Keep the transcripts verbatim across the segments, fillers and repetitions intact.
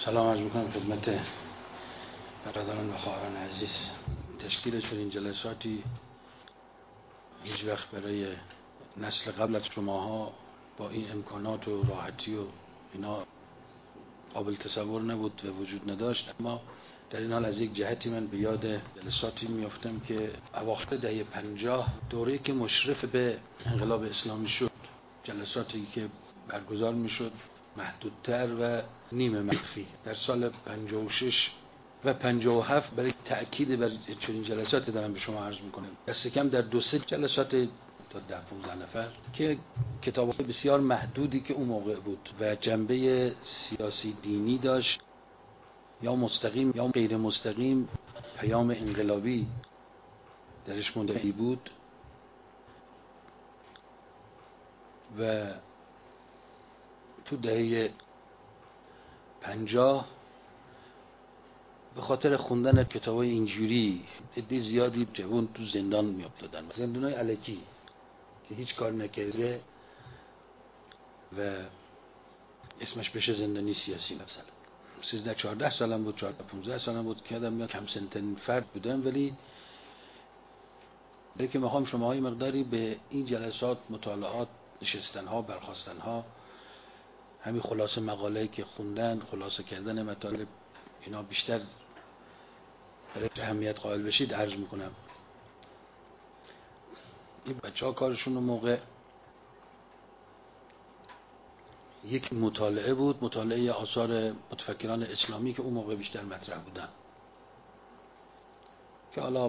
سلام عرض میکنم خدمت برادران و خواهران عزیز. تشکیل چنین جلساتی هیچ وقت برای نسل قبل از شماها با این امکانات و راحتی و اینا قابل تصور نبود و وجود نداشت، اما در این حال از یک جهتی من به یاد جلساتی میافتم که اواخر دهه پنجاه، دوره‌ای که مشرف به انقلاب اسلامی شد، جلساتی که برگزار میشد محدودتر و نیمه مخفی در سال پنجاه و شش و پنجاه و هفت، برای تأکید بر چنین جلساتی دارم به شما عرض میکنم. دست کم در دو سه جلسات تا ده پانزده نفر که کتاب‌های بسیار محدودی که اون موقع بود و جنبه سیاسی دینی داشت، یا مستقیم یا غیر مستقیم پیام انقلابی درش منتهی بود، و تو دهه پنجاه به خاطر خوندن کتابای اینجوری عده زیادی جوان تو زندان می افتادن، زندانای الکی که هیچ کار نکرده و اسمش بشه زندانی سیاسی. مثلا سیزده چهارده سالم بود، چهارده پانزده سالم بود که آدم میاد کم سن‌ترین فرد بودم، ولی ولی که میخوام شما های مقداری به این جلسات، مطالعات، نشستنها، برخاستنها، همین خلاصه مقاله‌ای که خوندن، خلاصه کردن مطالب، اینا بیشتر برای اهمیت قائل بشید عرض میکنم. این بچه ها کارشون اون موقع یک مطالعه بود، مطالعه آثار متفکران اسلامی که اون موقع بیشتر مطرح بودن، که حالا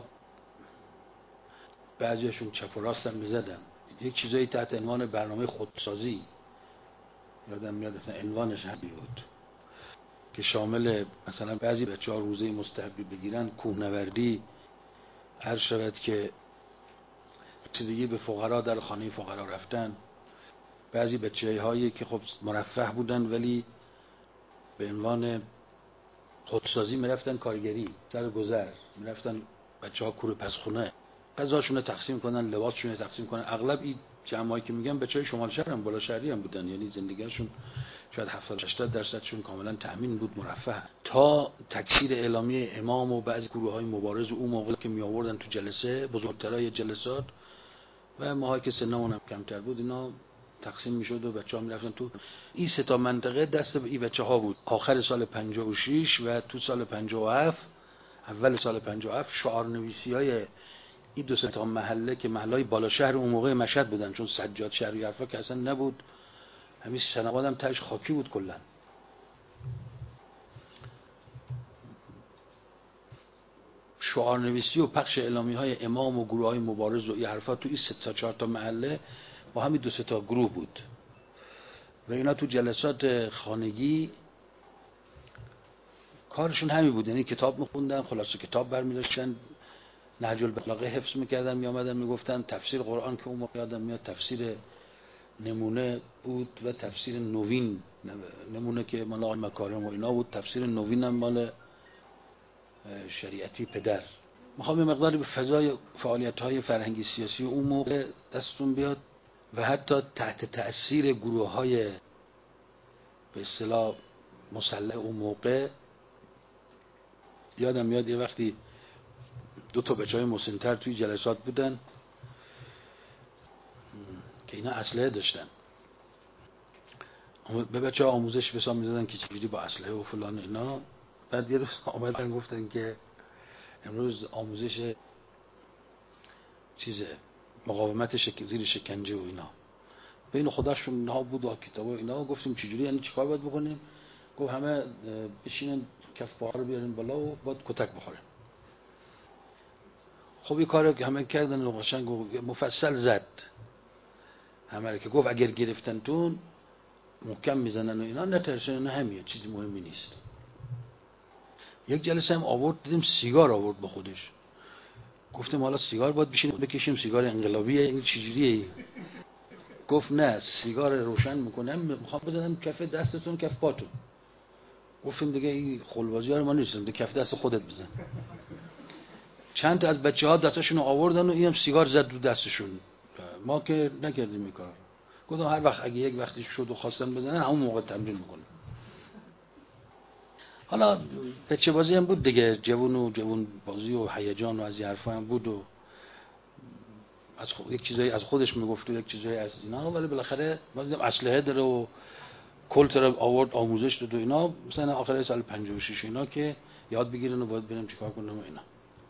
بعضیشون چپ و راست هم میزدن. یک چیزایی تحت عنوان برنامه خودسازی، یادم میاد اصلا عنوانش همین بود، که شامل مثلا بعضی بچه ها روزه مستحبی بگیرن، کوهنوردی، هر شود که رسیدگی به فقرا، در خانه فقرا رفتن. بعضی بچه هایی که خب مرفه بودن ولی به عنوان خودسازی میرفتن کارگری، سر گذر میرفتن بچه ها کوره پس خونه، غذاشون رو تقسیم کنن، لباسشون رو تقسیم کنن. اغلب این جمعایی که میگم بچهای شمال شهر هم، بالا شهری هم بودن، یعنی زندگیشون شاید هفتاد هشتاد درصدشون کاملا تأمین بود، مرفه. تا تکثیر اعلامیه امام و بعضی گروه‌های مبارز اون موقع که می آوردن تو جلسه، بزرگترای جلسات، و ماهایی که سنمون هم کمتر بود، اینا تقسیم میشد و بچه‌ها میرفتن تو این سه تا منطقه. دست به این بچه‌ها بود. آخر سال پنجاه و شش و تو سال پنجاه و هفت، اول سال پنجاه و هفت، شعارنویسی‌های این دو سه تا محله که محلهای بالا شهر اون موقع مشهد بودن، چون سجاد شهری حرفا که اصلا نبود، همین شنواد هم تاش خاکی بود کلا. شعارنویسی و پخش اعلامیه‌های امام و گروه‌های مبارز و این حرفا تو این سه تا چهار تا محله با همین دو سه تا گروه بود، و اینا تو جلسات خانگی کارشون همین بود، یعنی کتاب می‌خوندن، خلاصه کتاب برمی‌داشتن، نهج البلاغه حفظ می‌کردن، می‌آمدن میگفتن تفسیر قرآن، که اون موقع یادم میاد تفسیر نمونه بود و تفسیر نوین، نمونه که مال آقای مکارم و اینا بود، تفسیر نوین هم مال شریعتی پدر. میخوام یه مقداری به فضای فعالیت‌های فرهنگی سیاسی اون موقع دستون بیاد، و حتی تحت تأثیر گروه‌های به اصطلاح مسلح اون موقع. یادم میاد یه وقتی دو تا بچهای مسن‌تر توی جلسات بودن که اینا اسلحه داشتن، به بچه‌ها آموزش بسام میدادن که چجوری با اسلحه و فلان اینا. بعد یه روز آمدن گفتن که امروز آموزش چیزه، مقاومت شک... زیر شکنجه و اینا. بین خودشون اینها بود و کتاب و اینا. گفتیم چجوری، یعنی چیکار باید بکنیم؟ گفت همه بشینن کف پاها رو بیارین بالا و باید کتک بخورن. خب این کارو که همه کردن و قشنگ مفصل زد همه رو، که گفت اگر گرفتنتون محکم میزنن و اینا، نترسن، نه همیه، چیزی مهمی نیست. یک جلسه هم آورد، دیدیم سیگار آورد با خودش. گفتم حالا سیگار باید بشینیم بکشیم، سیگار انقلابیه این چجوریه؟ گفت نه، سیگار روشن میکنم، میخوام بزنم کف دستتون، کف پاتون. گفتیم دیگه این خلوازی ها رو ما نیستیم، دیگه کف دست خودت بزن. چند تا از بچه ها دستشون رو آوردن و اینم سیگار زد رو دستشون. ما که نکردیم این کار. گفتم هر وقت اگه یک وقتی شد و خواستن بزنن، همون موقع تمرین میکنم. حالا بچه بازی هم بود دیگه، جوون و جوون بازی و هیجان و از این حرفا هم بود و از خود یک چیزایی از خودش میگفت و یک چیزایی از اینا، ولی بالاخره ما دیدیم اسلحه داره و کل طرف آورد آموزش داد و اینا. مثلا آخر سال پنجاه و شش اینا که یاد بگیرن و باید بریم چیکار کنیم و اینا.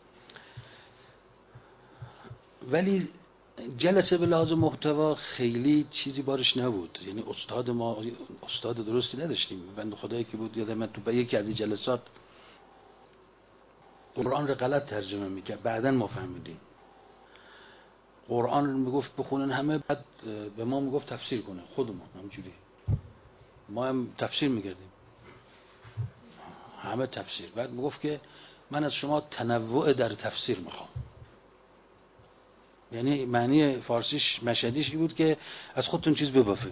ولی جلسه به لحاظ محتوا خیلی چیزی بارش نبود، یعنی استاد ما استاد درستی نداشتیم. بنده خدایی که بود یادم من تو یکی از این جلسات قرآن رو غلط ترجمه میکرد، بعدن ما فهمیدیم قرآن رو میگفت بخونن همه، بعد به ما میگفت تفسیر کنه خودمون همینجوری. ما هم تفسیر میکردیم همه تفسیر. بعد میگفت که من از شما تنوع در تفسیر میخوام. یعنی معنی فارسیش مشهدیش این بود که از خودتون چیز ببافید.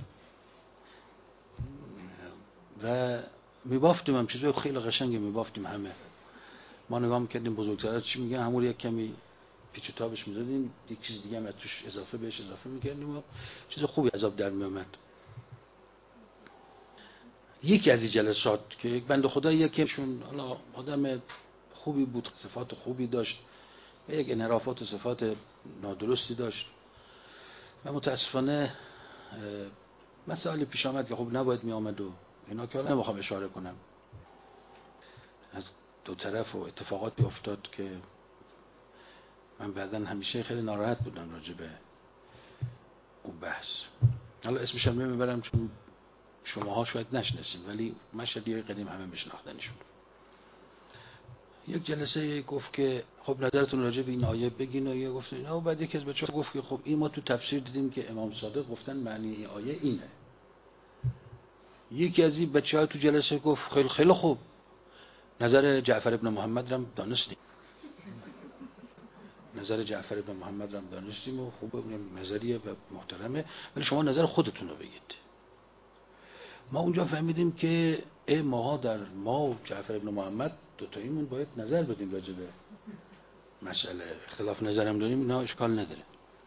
و میبافتیم هم چیزای خیلی قشنگی میبافتیم همه. ما نگاه میکردیم بزرگترها چی میگن، همون یک کمی پیچ و تابش میزدیم، یک چیز دیگه هم توش اضافه بهش اضافه میکردیم و چیز خوبی از آب در میومد. یکی از این جلسات که یک بنده خدا یکیشون حالا آدم خوبی بود، صفات خوبی داشت و یک انحرافات و صفات نادرستی داشت و متاسفانه مسائلی پیش آمد که خب نباید می آمد و اینا که حالا نمیخوام اشاره کنم. از دو طرف و اتفاقاتی افتاد که من بعداً همیشه خیلی ناراحت بودم راجع به اون بحث. حالا اسمش هم نمیبرم چون شماها شاید نشناسید، ولی مشهدیای قدیم همه میشناختنشون. یک جلسه گفت که خب نظرتون راجع به این آیه بگین و یه گفت اینا، و بعد یکی از بچه‌ها گفت که خب این ما تو تفسیر دیدیم که امام صادق گفتن معنی این آیه اینه. یکی از این بچه‌ها تو جلسه گفت خیلی خیلی خوب، نظر جعفر ابن محمد رم دانستیم نظر جعفر ابن محمد رم دانستیم و خوبه، نظریه و محترمه، ولی شما نظر خودتون رو بگید. ما اونجا فهمیدیم که ای ماها در ما و جعفر ابن محمد دوتاییمون باید نظر بدیم راجع به مسئله. اختلاف نظرم داریم اینا اشکال نداره.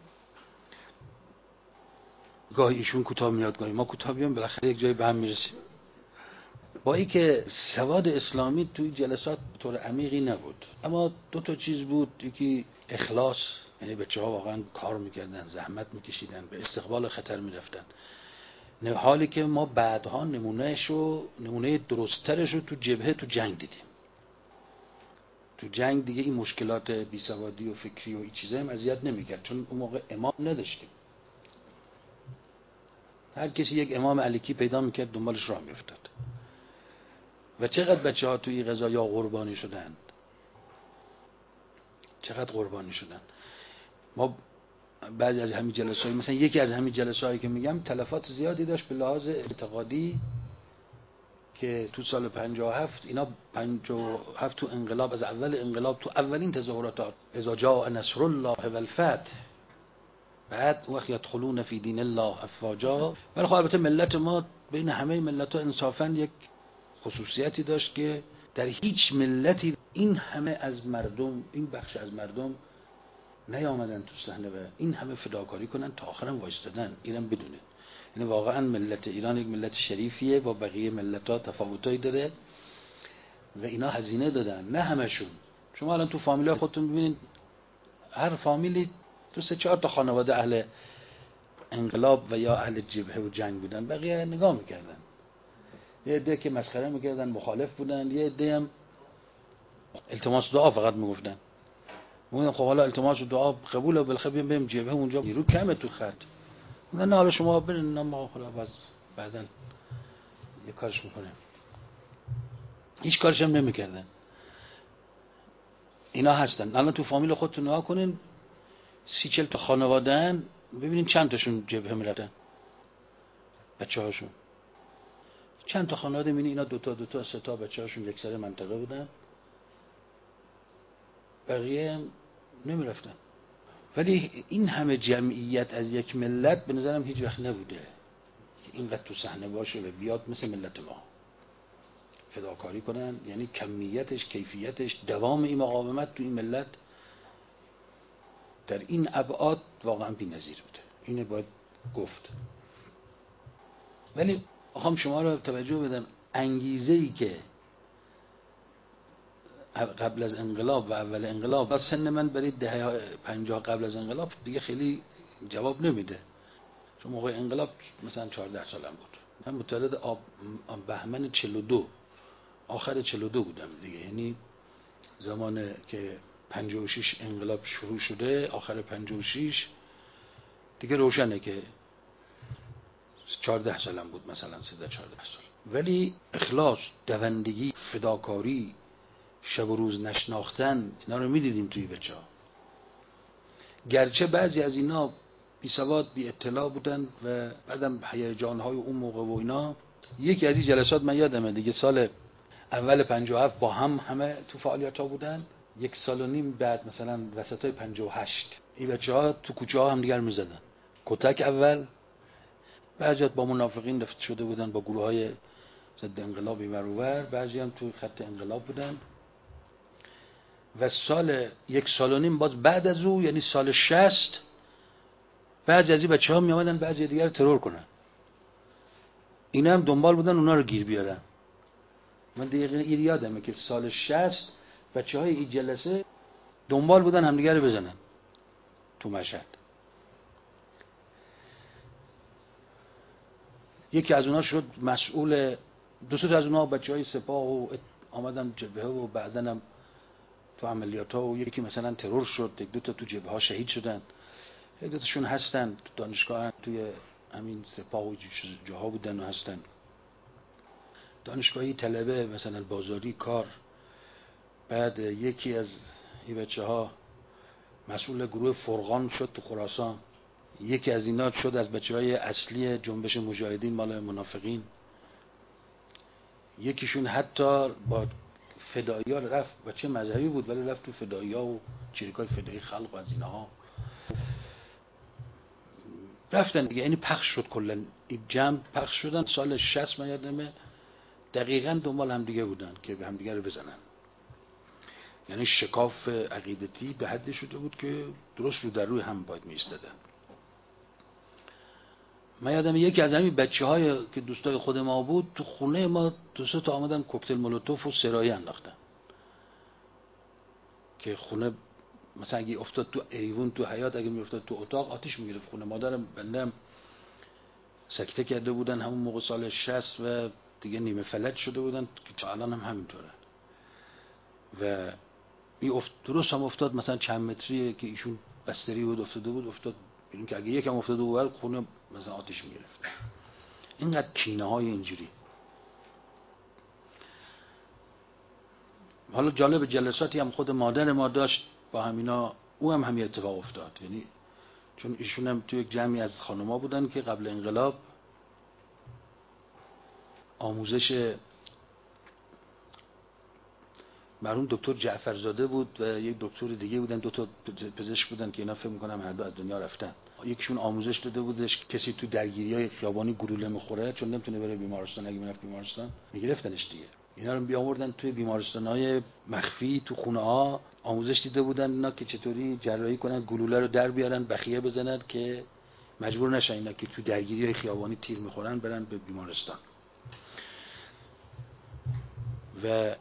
گاهی ایشون کوتاه میاد گاهی ما کوتاه میام، بالاخره یک جایی به هم میرسیم. با این که سواد اسلامی توی جلسات طور عمیقی نبود، اما دو تا چیز بود. یکی اخلاص، یعنی بچه‌ها واقعا کار میکردن، زحمت میکشیدن، به استقبال خطر میرفتن، حالی که ما بعدها نمونهش و نمونه درست‌ترش رو تو جبهه تو جنگ دیدیم. تو جنگ دیگه این مشکلات بیسوادی و فکری و این چیزا هم اذیت نمیکرد، چون اون موقع امام نداشتیم. هر کسی یک امام علیکی پیدا میکرد دنبالش راه میافتاد. و چقدر بچه‌ها توی این قضایا قربانی شدن، چقدر قربانی شدن. ما بعضی از همین جلسه‌های، مثلا یکی از همین جلسه‌هایی که میگم تلفات زیادی داشت به لحاظ اعتقادی، که تو سال پنجاه و هفت اینا پنجاه و هفت تو انقلاب، از اول انقلاب تو اولین تظاهرات اذا جاء نصر الله والفتح، بعد وقت يدخلون فی دین الله افواجا. ولی خب البته ملت ما بین همه ملت‌ها انصافاً یک خصوصیتی داشت که در هیچ ملتی این همه از مردم، این بخش از مردم نیامدن تو صحنه و این همه فداکاری کنن تا آخرم وایستادن. اینم بدونه، یعنی واقعا ملت ایران یک ملت شریفیه، با بقیه ملت‌ها تفاوتایی داره و اینا هزینه دادن. نه همشون. شما الان تو فامیل‌ها خودتون ببینید، هر فامیلی تو سه چهار تا خانواده اهل انقلاب و یا اهل جبهه و جنگ بودن، بقیه نگاه میکردن. یه عده که مسخره میکردن، مخالف بودن، یه عده هم التماس دعا فقط میگفتن. میگن خب حالا التماس دعا قبوله، بالاخره بیام بریم جبهه، اونجا نیرو کمه تو خط. میگن نه حالا شما برین، نه ما خلاص باز بعدن یه کارش میکنیم. هیچ کارش هم نمیکردن. اینا هستن. الان تو فامیل خودتون نگاه کنین، سی چل تا خانواده‌ان، ببینین چند تاشون جبهه میرفتن بچه‌هاشون. چند تا خانواده میبینی اینا دو تا دو تا سه تا بچه‌هاشون یک سر منطقه بودن، بقیه هم نمیرفتن. ولی این همه جمعیت از یک ملت به نظرم هیچ وقت نبوده که اینقدر تو صحنه باشه و بیاد مثل ملت ما فداکاری کنن. یعنی کمیتش، کیفیتش، دوام این مقاومت تو این ملت در این ابعاد واقعا بی‌نظیر بوده. اینه باید گفت. ولی میخوام شما رو توجه بدم، انگیزه‌ای که قبل از انقلاب و اول انقلاب، سن من برای دهه پنجاه قبل از انقلاب دیگه خیلی جواب نمیده، چون موقع انقلاب مثلا چهارده سالم بود. من متولد آب بهمن چهل و دو، آخر چهل و دو بودم دیگه، یعنی زمان که پنجاه و شش انقلاب شروع شده، آخر پنجاه و شش دیگه روشنه که چهارده سالم بود، مثلا سیزده چهارده سال. ولی اخلاص، دوندگی، فداکاری، شب و روز نشناختن، اینا رو میدیدیم توی بچه‌ها. گرچه بعضی از اینا بی سواد بی اطلاع بودن و بعدم هیجان‌های اون موقع و اینا. یکی از این جلسات من یادمه دیگه، سال اول پنجاه و هفت با هم همه تو فعالیت‌ها بودن، یک سال و نیم بعد مثلا وسطای پنجاه و هشت این بچه‌ها تو کوچه‌ها هم دیگر می‌زدن کتک. اول بعضیات با منافقین رفت شده بودن، با گروه‌های ضد انقلابی ور و ور، بعضی هم تو خط انقلاب بودن. و سال یک سال و نیم باز بعد از او، یعنی سال شصت، بعضی از این بچه‌ها می اومدن بعضی دیگر رو ترور کنن. اینا هم دنبال بودن اونا رو گیر بیارن. من دقیقاً یادمه که سال شصت بچه‌های این جلسه دنبال بودن همدیگر رو بزنن تو مشهد. یکی از اونها شد مسئول، دو سه تا از اونها بچه‌های سپاه و آمدن جبهه و بعدن هم تو عملیات‌ها، و یکی مثلا ترور شد، یک دو تا تو جبهه ها شهید شدن، یک دو تاشون هستن تو دانشگاه، توی همین سپاه و جاها بودن و هستن. دانشگاهی طلبه مثلا بازاری کار. بعد یکی از این بچه‌ها مسئول گروه فرقان شد تو خراسان. یکی از اینا شد از بچه‌های اصلی جنبش مجاهدین مال منافقین. یکیشون حتی با فدایی‌ها رفت، بچه مذهبی بود ولی رفت تو فدایی‌ها و چریکای فدایی خلق و از اینها رفتن دیگه. یعنی پخش شد کلا، این جمع پخش شدن. سال شصت من یادمه دقیقاً دنبال هم دیگه بودن که به هم دیگه رو بزنن. یعنی شکاف عقیدتی به حدی شده بود که درست رو در روی هم باید می‌ایستادن. من یادم یکی از همین بچه‌های که دوستای خود ما بود، تو خونه ما دو سه تا آمدن کوکتل مولوتوف و سرایی انداختن که خونه مثلا اگه افتاد تو ایوون تو حیاط، اگه میافتاد تو اتاق آتش میگرفت خونه. مادرم بندم سکته کرده بودن همون موقع سال شصت و دیگه نیمه فلج شده بودن که الان هم همینطوره. و این افت درست هم افتاد مثلا چند متریه که ایشون بستری بود افتاده بود، افتاد ببین که اگه یکم افتاده بود خونه مثلا آتش میگرفت. اینقدر کینه های اینجوری. حالا جالب جلساتی هم خود مادر ما داشت با همینا، او هم همین اتفاق افتاد. یعنی چون ایشون هم تو یک جمعی از خانوما بودن که قبل انقلاب آموزش مرحوم دکتر جعفرزاده بود و یک دکتر دیگه بودن، دو تا پزشک بودن که اینا فکر می‌کنم هر دو از دنیا رفتن. یکیشون آموزش داده بودش کسی تو درگیری‌های خیابانی گلوله می‌خوره چون نمیتونه بره بیمارستان، اگه میرفت بیمارستان میگرفتنش دیگه. اینا رو بیاوردن توی بیمارستان‌های مخفی تو خونه‌ها، آموزش دیده بودن اینا که چطوری جراحی کنن، گلوله رو در بیارن، بخیه بزنن که مجبور نشن اینا که تو درگیری‌های خیابانی تیر می‌خورن برن به بیمارستان. و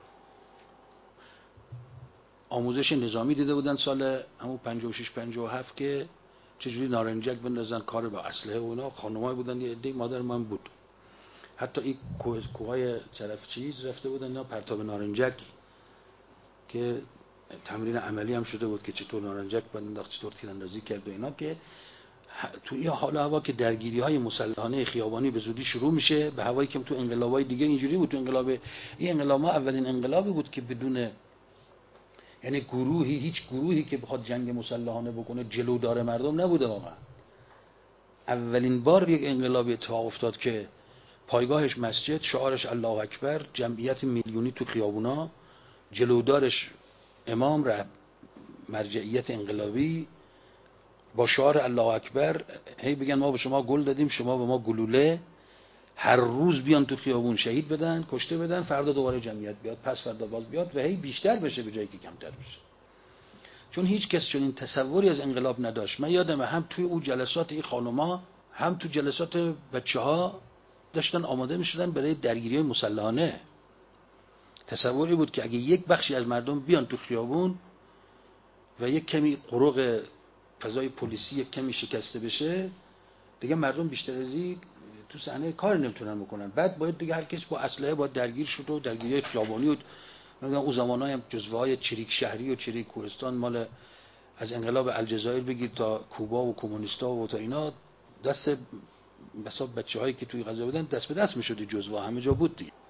آموزش نظامی دیده بودن سال همون پنجاه و شش پنجاه و هفت که چجوری نارنجک بندازن، کار با اسلحه و اینا. خانم‌ها بودن، یه عده مادر من بود. حتی این کوههای طرف چیز رفته بودن اینا پرتاب نارنجک که تمرین عملی هم شده بود که چطور نارنجک بنداخت، چطور تیراندازی کرد و اینا. که تو این حال هوا که درگیری‌های مسلحانه خیابانی به زودی شروع میشه، به هوایی که تو انقلاب‌های دیگه اینجوری بود. تو انقلاب این انقلاب ما اولین انقلابی بود که بدون، یعنی گروهی، هیچ گروهی که بخواد جنگ مسلحانه بکنه جلودار مردم نبوده. واقعا اولین بار یک انقلابی اتفاق افتاد که پایگاهش مسجد، شعارش الله اکبر، جمعیت میلیونی تو خیابونا، جلودارش امام را مرجعیت انقلابی با شعار الله اکبر هی بگن ما به شما گل دادیم، شما به ما گلوله. هر روز بیان تو خیابون شهید بدن، کشته بدن، فردا دوباره جمعیت بیاد، پس فردا باز بیاد و هی بیشتر بشه به جایی که کمتر بشه. چون هیچ کس چنین تصوری از انقلاب نداشت. من یادمه هم توی اون جلسات این خانوما، هم تو جلسات بچه‌ها داشتن آماده می‌شدن برای درگیری مسلحانه. تصوری بود که اگه یک بخشی از مردم بیان تو خیابون و یک کمی قرق فضای پلیسی یک کمی شکسته بشه، دیگه مردم بیشتر از این تو صحنه کار نمیتونن بکنن. بعد باید دیگه هر کس با اسلحه باید درگیر شد و درگیری خیابانی و مثلا اون زمانای هم جزوه‌های چریک شهری و چریک کوهستان مال از انقلاب الجزایر بگید تا کوبا و کمونیستا و تا اینا دست بسا بچه‌هایی که توی غزه بودن دست به دست می‌شد، جزوه همه جا بود دیگه.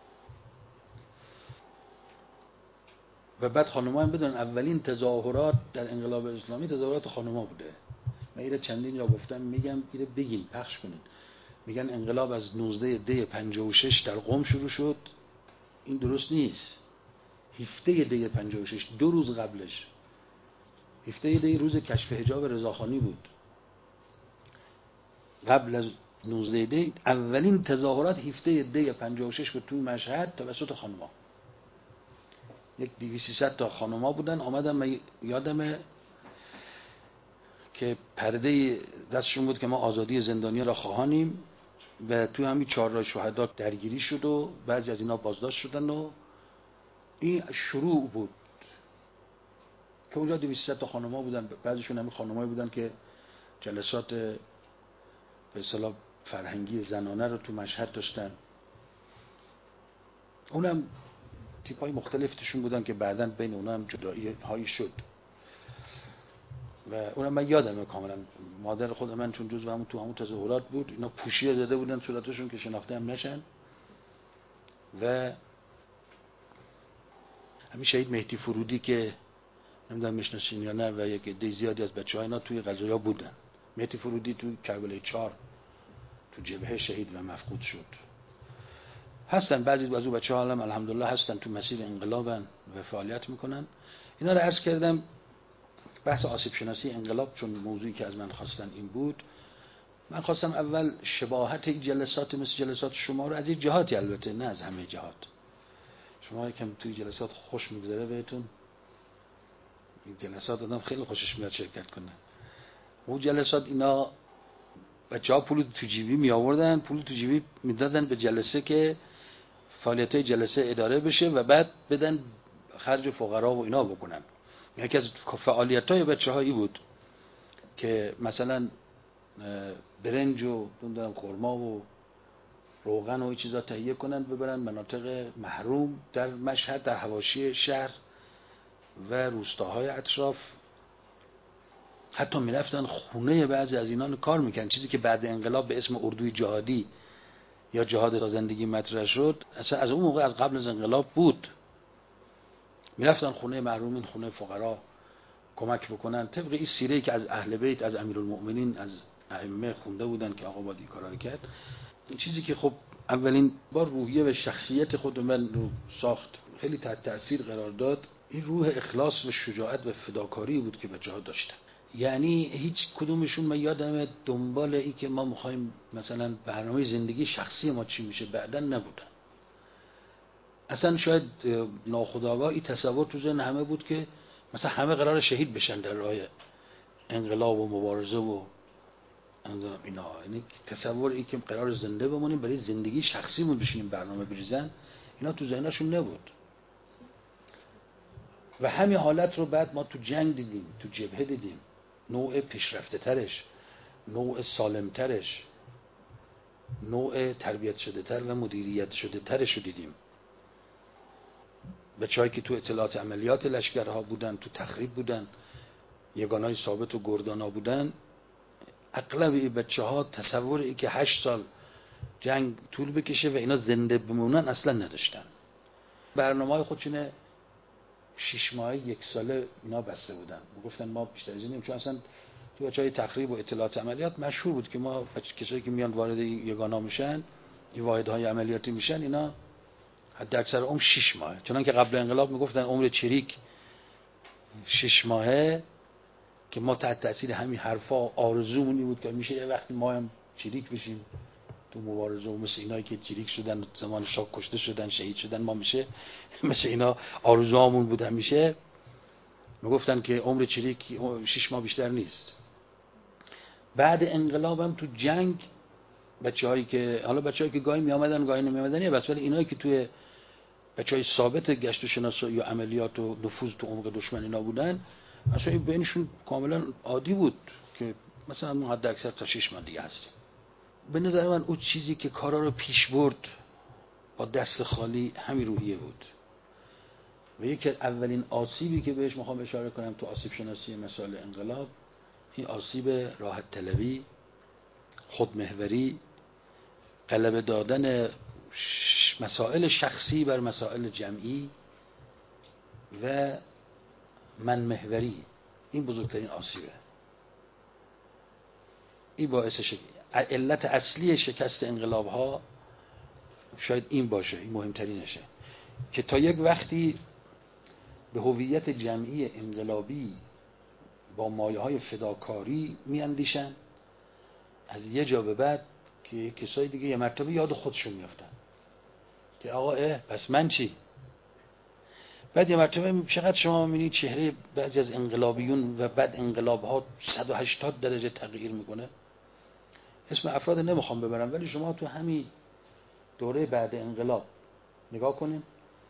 و بعد خانم‌ها هم بدون اولین تظاهرات در انقلاب اسلامی تظاهرات خانم‌ها بوده. من اینو چندین جا گفتم، میگم اینو بگین پخش کنین. میگن انقلاب از نوزده دی پنجاه و شش در قم شروع شد. این درست نیست. هفده دی پنجاه و شش، دو روز قبلش هفده دی روز کشف حجاب رضاخانی بود. قبل از نوزده دی اولین تظاهرات هفده دی پنجاه و شش بود توی مشهد توسط خانم‌ها. یک دویست سیصد تا خانم‌ها بودن آمدن. من یادمه که پرده دستشون بود که ما آزادی زندانیان را خواهانیم و توی همین چهارراه شهدا درگیری شد و بعضی از اینا بازداشت شدن و این شروع بود که اونجا دویست سیصد تا خانم‌ها بودن. بعضیشون همین خانم‌هایی بودن که جلسات به اصطلاح فرهنگی زنانه رو تو مشهد داشتن. اونم تیپ‌های مختلفشون بودن که بعداً بین اونها هم جدایی هایی شد. و اونم من یادمه کاملا، مادر خود من چون جزو همون تو همون تظاهرات بود، اینا پوشیه زده بودن صورتشون که شناخته هم نشن. و همین شهید مهدی فرودی که نمیدونم میشناسین یا نه و یک عده زیادی از بچه‌ها اینا توی غزویا بودن. مهدی فرودی تو کربلای چهار تو جبهه شهید و مفقود شد. هستن بعضی از اون بچه‌ها هم الحمدلله هستن تو مسیر انقلابن و فعالیت میکنن. اینا رو عرض کردم. بحث آسیب شناسی انقلاب چون موضوعی که از من خواستن این بود، من خواستم اول شباهت این جلسات مثل جلسات شما رو از این جهاتی، البته نه از همه جهات، شما یکم توی جلسات خوش میگذره بهتون، این جلسات آدم خیلی خوشش میاد شرکت کنه. اون جلسات اینا بچه‌ها پول تو جیبی می آوردن، پول تو جیبی میدادن به جلسه که فعالیت‌های جلسه اداره بشه و بعد بدن خرج فقرا و اینا بکنن. یکی از فعالیت‌های بچه‌هایی بود که مثلا برنج و نمیدونم خرما و روغن و این چیزا تهیه کنن ببرن مناطق محروم در مشهد، در حواشی شهر و روستاهای اطراف. حتی میرفتن خونه بعضی از اینا کار میکنن، چیزی که بعد انقلاب به اسم اردوی جهادی یا جهاد تا زندگی مطرح شد اصلا از اون موقع از قبل از انقلاب بود. میرفتن خونه محرومین، خونه فقرا کمک بکنن طبق این سیره‌ای که از اهل بیت، از امیرالمؤمنین، از ائمه خونده بودن که آقا باید این کارا رو کرد. این چیزی که خب اولین بار روحیه و شخصیت خود من رو ساخت، خیلی تحت تأثیر قرار داد، این روح اخلاص و شجاعت و فداکاری بود که بچه‌ها داشتن. یعنی هیچ کدومشون من یادمه دنبال این که ما می‌خوایم مثلا برنامه زندگی شخصی ما چی میشه بعداً نبودن. اصلا شاید ناخودآگاه این تصور تو ذهن همه بود که مثلا همه قرار شهید بشن در راه انقلاب و مبارزه و اینا. یعنی تصور این که قرار زنده بمونیم برای زندگی شخصیمون بشینیم برنامه بریزن، اینا تو ذهنشون نبود. و همین حالت رو بعد ما تو جنگ دیدیم، تو جبهه دیدیم، نوع پیشرفته ترش، نوع سالم ترش، نوع تربیت شده تر و مدیریت شده ترش رو دیدیم. بچه‌هایی که تو اطلاعات عملیات لشکرها بودن، تو تخریب بودن، یگانای ثابت و گردانا بودن، اغلب این بچه‌ها تصور ای که هشت سال جنگ طول بکشه و اینا زنده بمونن اصلا نداشتن. برنامه‌های خودشونه شش ماهه یک ساله اینا بسته بودن. گفتن ما بیشتر از اینیم، چون اصلا تو بچه‌های تخریب و اطلاعات عملیات مشهور بود که ما کسایی که میان وارد یگانا میشن، این واحدهای عملیاتی میشن، اینا حد اکثر عمر شش ماهه. چون که قبل انقلاب میگفتن عمر چریک شش ماهه، که ما تحت تاثیر همین حرفا آرزومونی بود که میشه یه وقتی ما هم چریک بشیم تو مبارزه، و مثل اینایی که چریک شدن زمان شاه کشته شدن شهید شدن ما میشه مثل اینا آرزوامون بود همیشه. میگفتن که عمر چریک شش ماه بیشتر نیست. بعد انقلاب هم تو جنگ بچه‌هایی که حالا بچه‌هایی که گاهی می اومدن گاهی نمی اومدن، بس ولی اینایی که توی بچهای ثابت گشت و شناسایی یا عملیات و نفوذ تو عمق دشمن اینا بودن، اصلا این بینشون کاملا عادی بود که مثلا ما حد اکثر تا شش ماه دیگه هستیم. به نظر من اون چیزی که کارا رو پیش برد با دست خالی همین روحیه بود. و یکی اولین آسیبی که بهش میخوام اشاره کنم تو آسیب شناسی مسائل انقلاب، این آسیب راحت طلبی، خودمحوری، غلبه دادن مسائل شخصی بر مسائل جمعی و من محوری، این بزرگترین آسیبه. این باعث شد علت اصلی شکست انقلاب ها شاید این باشه، این مهمترینشه که تا یک وقتی به هویت جمعی انقلابی با مایه های فداکاری میاندیشن، از یه جا به بعد که کسای دیگه یه مرتبه یاد خودشون میافتن که آقا اه پس من چی؟ بعد یه مرتبه چقدر شما میبینید چهره بعضی از انقلابیون و بعد انقلاب ها صد و هشتاد درجه تغییر میکنه. اسم افراد نمیخوام ببرم، ولی شما تو همین دوره بعد انقلاب نگاه کنیم،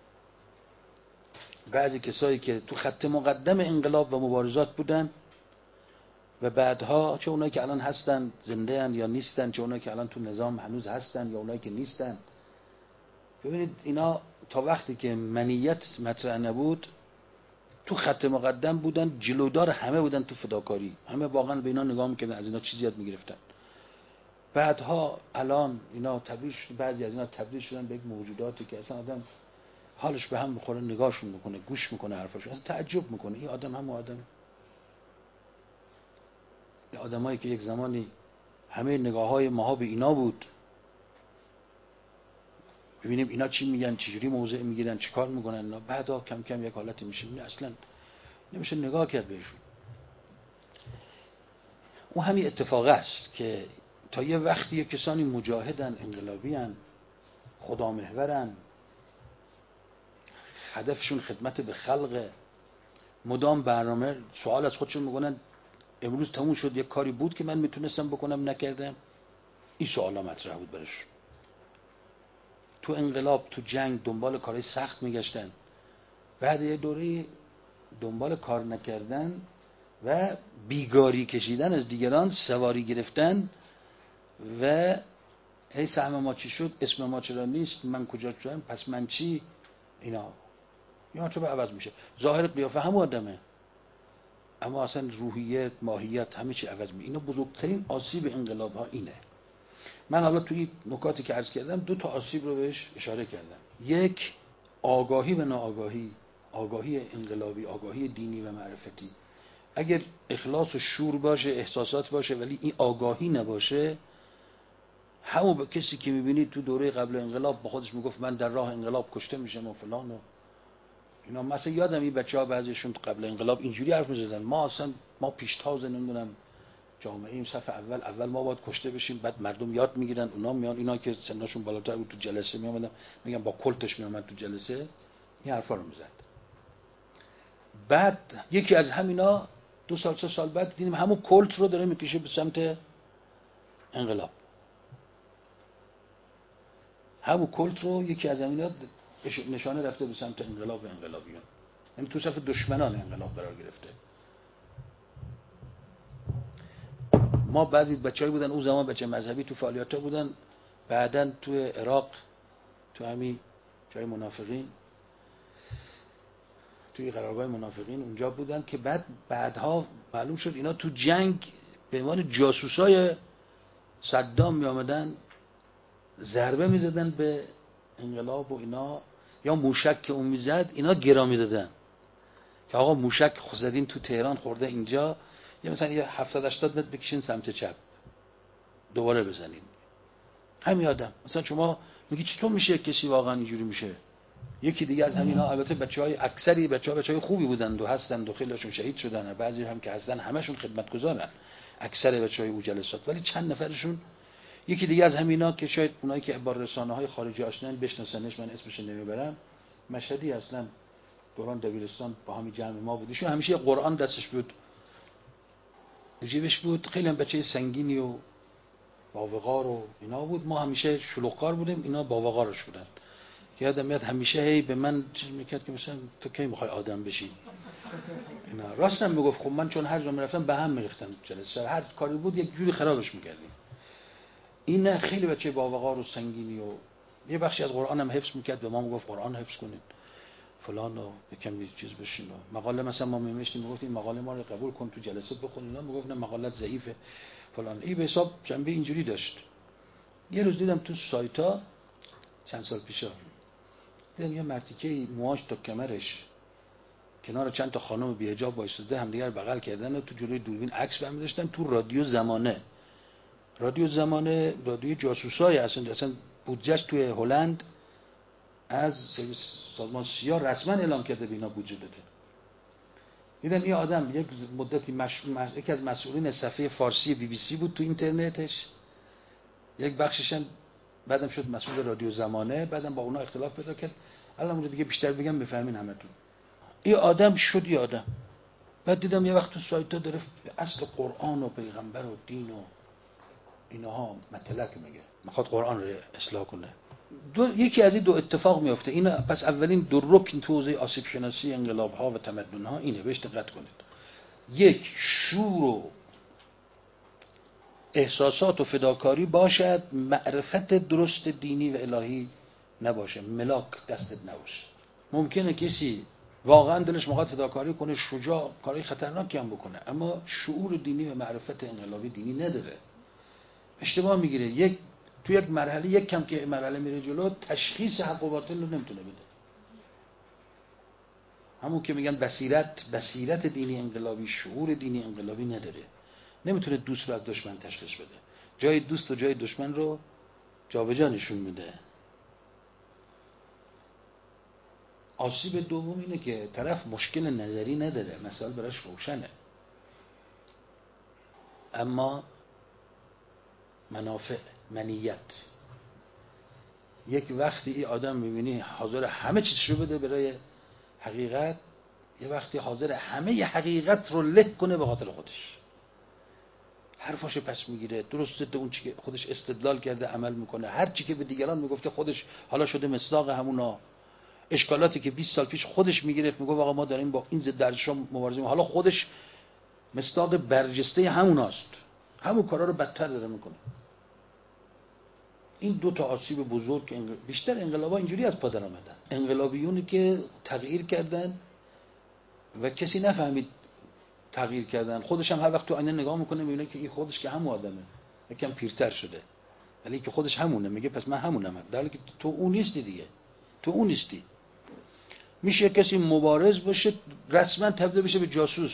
بعضی کسایی که تو خط مقدم انقلاب و مبارزات بودن و بعدها چه اونایی که الان هستن زنده هن یا نیستن، چه اونایی که الان تو نظام هنوز هستن یا اونایی که نیستن، ببینید اینا تا وقتی که منیت مطرح نبود تو خط مقدم بودن، جلودار همه بودن تو فداکاری، همه واقعا به اینا نگاه میکردن، از اینا چیزی یاد میگرفتن. بعدها الان اینا تبدیل شدن، بعضی از اینا تبدیل شدن به یک موجوداتی که اصلا آدم حالش به هم بخوره نگاهشون میکنه، گوش میکنه حرفاشون، اصلا تعجب میکنه این آدم هم آدم. این آدمایی که یک زمانی همه نگاه‌های ماها به اینا بود، ببینیم اینا چی میگن، چجوری موضع میگیرن، چیکار میکنن اینا، بعدا کم کم یک حالتی میشه این اصلا نمیشه نگاه کرد بهشون. اون همین اتفاق است که تا یه وقتی کسانی مجاهدن، انقلابیان، خدامحورن، هدفشون خدمت به خلق، مدام برنامه سوال از خودشون میکنن امروز تموم شد یک کاری بود که من میتونستم بکنم نکردم، این سوالا مطرح بود برش. تو انقلاب تو جنگ دنبال کارهای سخت میگشتن، بعد یه دوره دنبال کار نکردن و بیگاری کشیدن از دیگران، سواری گرفتن و هی سهم ما چی شد، اسم ما چرا نیست، من کجا شدم، پس من چی، اینا اینا چرا عوض میشه. ظاهر قیافه هم آدمه اما اصلا روحیت، ماهیت، همه چی عوض میشه. اینا بزرگترین آسیب انقلاب ها اینه. من حالا توی نکاتی که عرض کردم دو تا آسیب رو بهش اشاره کردم. یک، آگاهی و ناآگاهی، آگاهی انقلابی، آگاهی دینی و معرفتی. اگر اخلاص و شور باشه، احساسات باشه، ولی این آگاهی نباشه، همون به کسی که میبینید تو دوره قبل انقلاب با خودش میگفت من در راه انقلاب کشته میشم و فلان و اینا. مثلا یادم این بچه‌ها بعضیشون قبل انقلاب اینجوری حرف می‌زدن، ما اصلا ما پیشتاز نمیدونم جامعه این صف اول اول ما باید کشته بشیم، بعد مردم یاد میگیرن، اونا میان، اینا که سنشون بالاتر بود تو جلسه میامدن میگن با کلتش میامد تو جلسه این حرفا رو میزد. بعد یکی از همینا دو سال سه سال بعد دیدیم همون کلت رو داره میکشه به سمت انقلاب. همون کلت رو یکی از همینا نشانه رفته به سمت انقلاب و انقلابیون، یعنی تو صف دشمنان انقلاب قرار گرفته. ما بعضی بچه‌ای بودن اون زمان بچه مذهبی تو فعالیت‌ها بودن، بعدن تو عراق تو همین جای منافقین، توی قرارگاه منافقین اونجا بودن که بعد بعدها معلوم شد اینا تو جنگ به عنوان جاسوسای صدام می آمدن ضربه می زدن به انقلاب و اینا، یا موشک که اون می زد اینا گرا می دادن که آقا موشک زدین تو تهران خورده اینجا، یا مثلا یه هفتاد هشتاد متر بکشین سمت چپ دوباره بزنین. همین آدم مثلا شما میگی چطور میشه کسی واقعا اینجوری میشه؟ یکی دیگه از همینا، البته بچهای اکثری بچه‌ها بچهای خوبی بودن و هستن و خیلیشون شهید شدن، بعضی هم که هستن همشون خدمتگزارن اکثر بچهای اون جلسات، ولی چند نفرشون. یکی دیگه از همینا که شاید اونایی که با رسانه‌های خارجی آشنان بشناسنش، من اسمش نمیبرم، مشهدی اصلا دوران دبیرستان با همین جمع ما بود، ایشون همیشه قرآن دستش بود جیبش بود، خیلی هم بچه سنگینی و با وقار و اینا بود. ما همیشه شلوغ‌کار بودیم، اینا با وقارش بودن. که یادم میاد همیشه هی به من چیز میکرد که مثلا تو کی میخوای آدم بشی. اینا راستم میگفت. خب من چون هر جا میرفتم به هم میریختم جلسه، هر کاری بود یک جوری خرابش میکردیم. این خیلی بچه با وقار و سنگینی و یه بخشی از قرآن هم حفظ میکرد، به ما میگفت قرآن حفظ کنید فلان و یکم چیز بشین. مقاله مثلا ما می‌نوشتیم میگفت این مقاله ما رو قبول کن تو جلسه بخون، اینا میگفت نه مقالت ضعیفه فلان. این به حساب جنبه اینجوری داشت. یه روز دیدم تو سایتا چند سال پیشا دیدم یه مرتیکه موهاش تا کمرش کنار چند تا خانم بی حجاب وایساده همدیگر بغل کردن و تو جلوی دوربین عکس برمی داشتن تو رادیو زمانه. رادیو زمانه رادیو جاسوسای اصلا اصلا بودجهش توی هلند از سرویس سازمان سیا رسما اعلام کرده بینا بودجه داده. دیدم یه آدم یک مدتی مش... مش... یکی از مسئولین صفحه فارسی بی بی سی بود تو اینترنتش، یک بخشش هم بعدم شد مسئول رادیو زمانه، بعدم با اونا اختلاف پیدا کرد. الان اونجا دیگه بیشتر بگم بفهمین همتون. این آدم شد یه آدم. بعد دیدم یه وقت تو سایت داره اصل قرآن و پیغمبر و دین و اینها مطلق میگه، میخواد قرآن رو اصلاح کنه. دو، یکی از این دو اتفاق میفته. اینا پس اولین دو رکن تو حوزه آسیب شناسی انقلاب ها و تمدن ها اینه، بهش دقت کنید. یک، شور و احساسات و فداکاری باشد، معرفت درست دینی و الهی نباشه، ملاک دستت نباشه. ممکنه کسی واقعا دلش میخواد فداکاری کنه، شجاع، کاری خطرناکی هم بکنه، اما شعور دینی و معرفت انقلابی دینی نداره، اشتباه میگیره. یک تو یک مرحله یک کم که مرحله میره جلو تشخیص حق و باطل رو نمیتونه بده. همون که میگن بصیرت بصیرت دینی انقلابی، شعور دینی انقلابی نداره، نمیتونه دوست رو از دشمن تشخیص بده، جای دوست و جای دشمن رو جابجا نشون میده. آسیب دوم اینه که طرف مشکل نظری نداره، مثلا براش روشنه، اما منافع منیت. یک وقتی این آدم میبینی حاضر همه چیز رو بده برای حقیقت، یه وقتی حاضر همه حقیقت رو له کنه به خاطر خودش، حرفاشو پس میگیره، درست ضد اون چی که خودش استدلال کرده عمل میکنه، هر چی که به دیگران میگفته خودش حالا شده مصداق همونا. اشکالاتی که بیست سال پیش خودش میگرفت میگفت آقا ما داریم با این ضد ارزش‌ها مبارزه می‌کنیم، حالا خودش مصداق برجسته هموناست، همون کارا رو بدتر داره میکنه. این دو تا آسیب بزرگ انقل... بیشتر انقلابا اینجوری از پا در آمدن. انقلابیونی که تغییر کردن و کسی نفهمید تغییر کردن، خودش هم هر وقت تو آینه نگاه میکنه میبینه که این خودش که همون آدمه، یکم پیرتر شده، ولی که خودش همونه، میگه پس من همونم، در حالی که تو اون نیستی دیگه، تو اون نیستی. میشه کسی مبارز باشه رسما تبدیل بشه به جاسوس،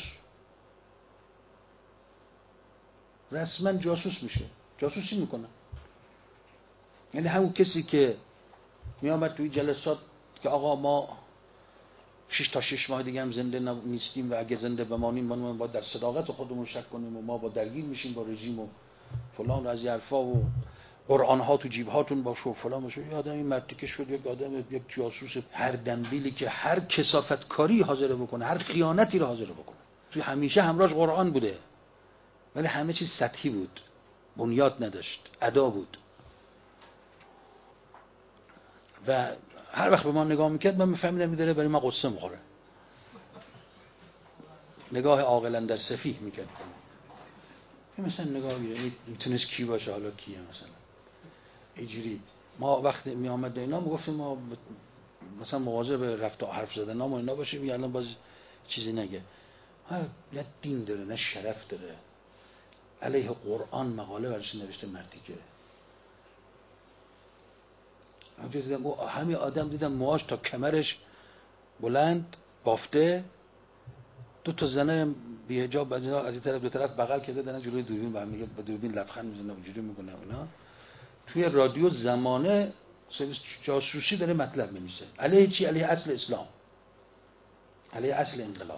رسما جاسوس میشه، جاسوسی میکنه. یعنی همون کسی که میامد توی جلسات که آقا ما شش تا شش ماه دیگه هم زنده نیستیم و اگه زنده بمانیم ما باید در صداقت خودمون شک کنیم و ما با درگیر میشیم با رژیم و فلان و از حرفا و قرآن ها تو جیب هاتون باشه و فلان باشه. یه آدمی مرتیکه شد، یک آدم یک جاسوس هر دنبیلی که هر کثافت کاری حاضر بکنه، هر خیانتی رو حاضر بکنه. توی همیشه همراهش قرآن بوده ولی همه چیز سطحی بود، بنیاد نداشت، ادا بود. و هر وقت به ما نگاه میکرد من میفهمیدم میداره برای ما قصه میخوره، نگاه عاقلا در سفیه میکرد. مثلا نگاه میره میتونست کی باشه، حالا کیه مثلا اینجوری. ما وقتی می آمد اینا میگفتیم ما مثلا مواظب به رفت و حرف زدن نام و اینا باشیم، یا الان باز چیزی نگه. نه دین داره نه شرف داره، علیه قرآن مقاله ورش نوشته مرتیکه. همجور دیدم همین آدم دیدم موهاش تا کمرش بلند بافته، دو تا زنه بی حجاب از این طرف دو طرف بغل کرده دارن جلوی دوربین با هم میگه با دوربین لبخند میزنه اونجوری میکنه اینا. توی رادیو زمانه سرویس جاسوسی داره مطلب می‌نویسه. علیه چی؟ علیه اصل اسلام، علیه اصل انقلاب.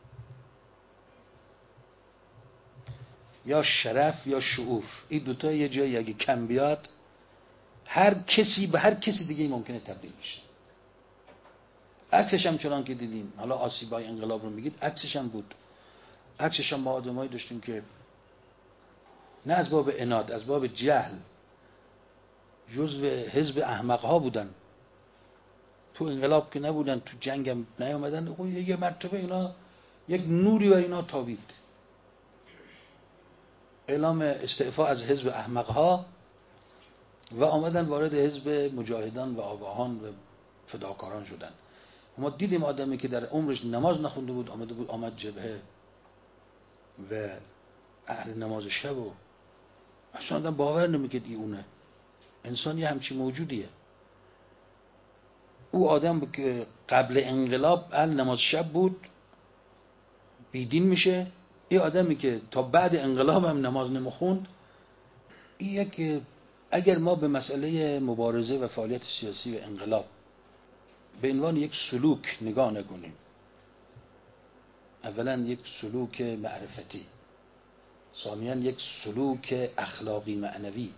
یا شرف یا شعور، این دوتا یه جایی اگه کم بیاد هر کسی به هر کسی دیگه ممکنه تبدیل بشه. عکسش هم چنان که دیدیم، حالا آسیبای انقلاب رو میگید، عکسش هم بود. عکسش هم ما آدمایی داشتیم که نه از باب عناد، از باب جهل جزو حزب احمق ها بودن. تو انقلاب که نبودن، تو جنگ هم نیامدن، خب یه مرتبه اینا یک نوری و اینا تابید. اعلام استعفا از حزب احمقها و آمدن وارد حزب مجاهدان و آگاهان و فداکاران شدن. ما دیدیم آدمی که در عمرش نماز نخونده بود آمده بود آمد جبهه و اهل نماز شب و اصلا آدم باور نمیکرد ای اونه. انسان یه همچی موجودیه. او آدم که قبل انقلاب اهل نماز شب بود بیدین میشه. این آدمی که تا بعد انقلاب هم نماز نمیخوند، این یک، اگر ما به مسئله مبارزه و فعالیت سیاسی و انقلاب به عنوان یک سلوک نگاه نکنیم، اولا یک سلوک معرفتی، ثانیاً یک سلوک اخلاقی معنوی،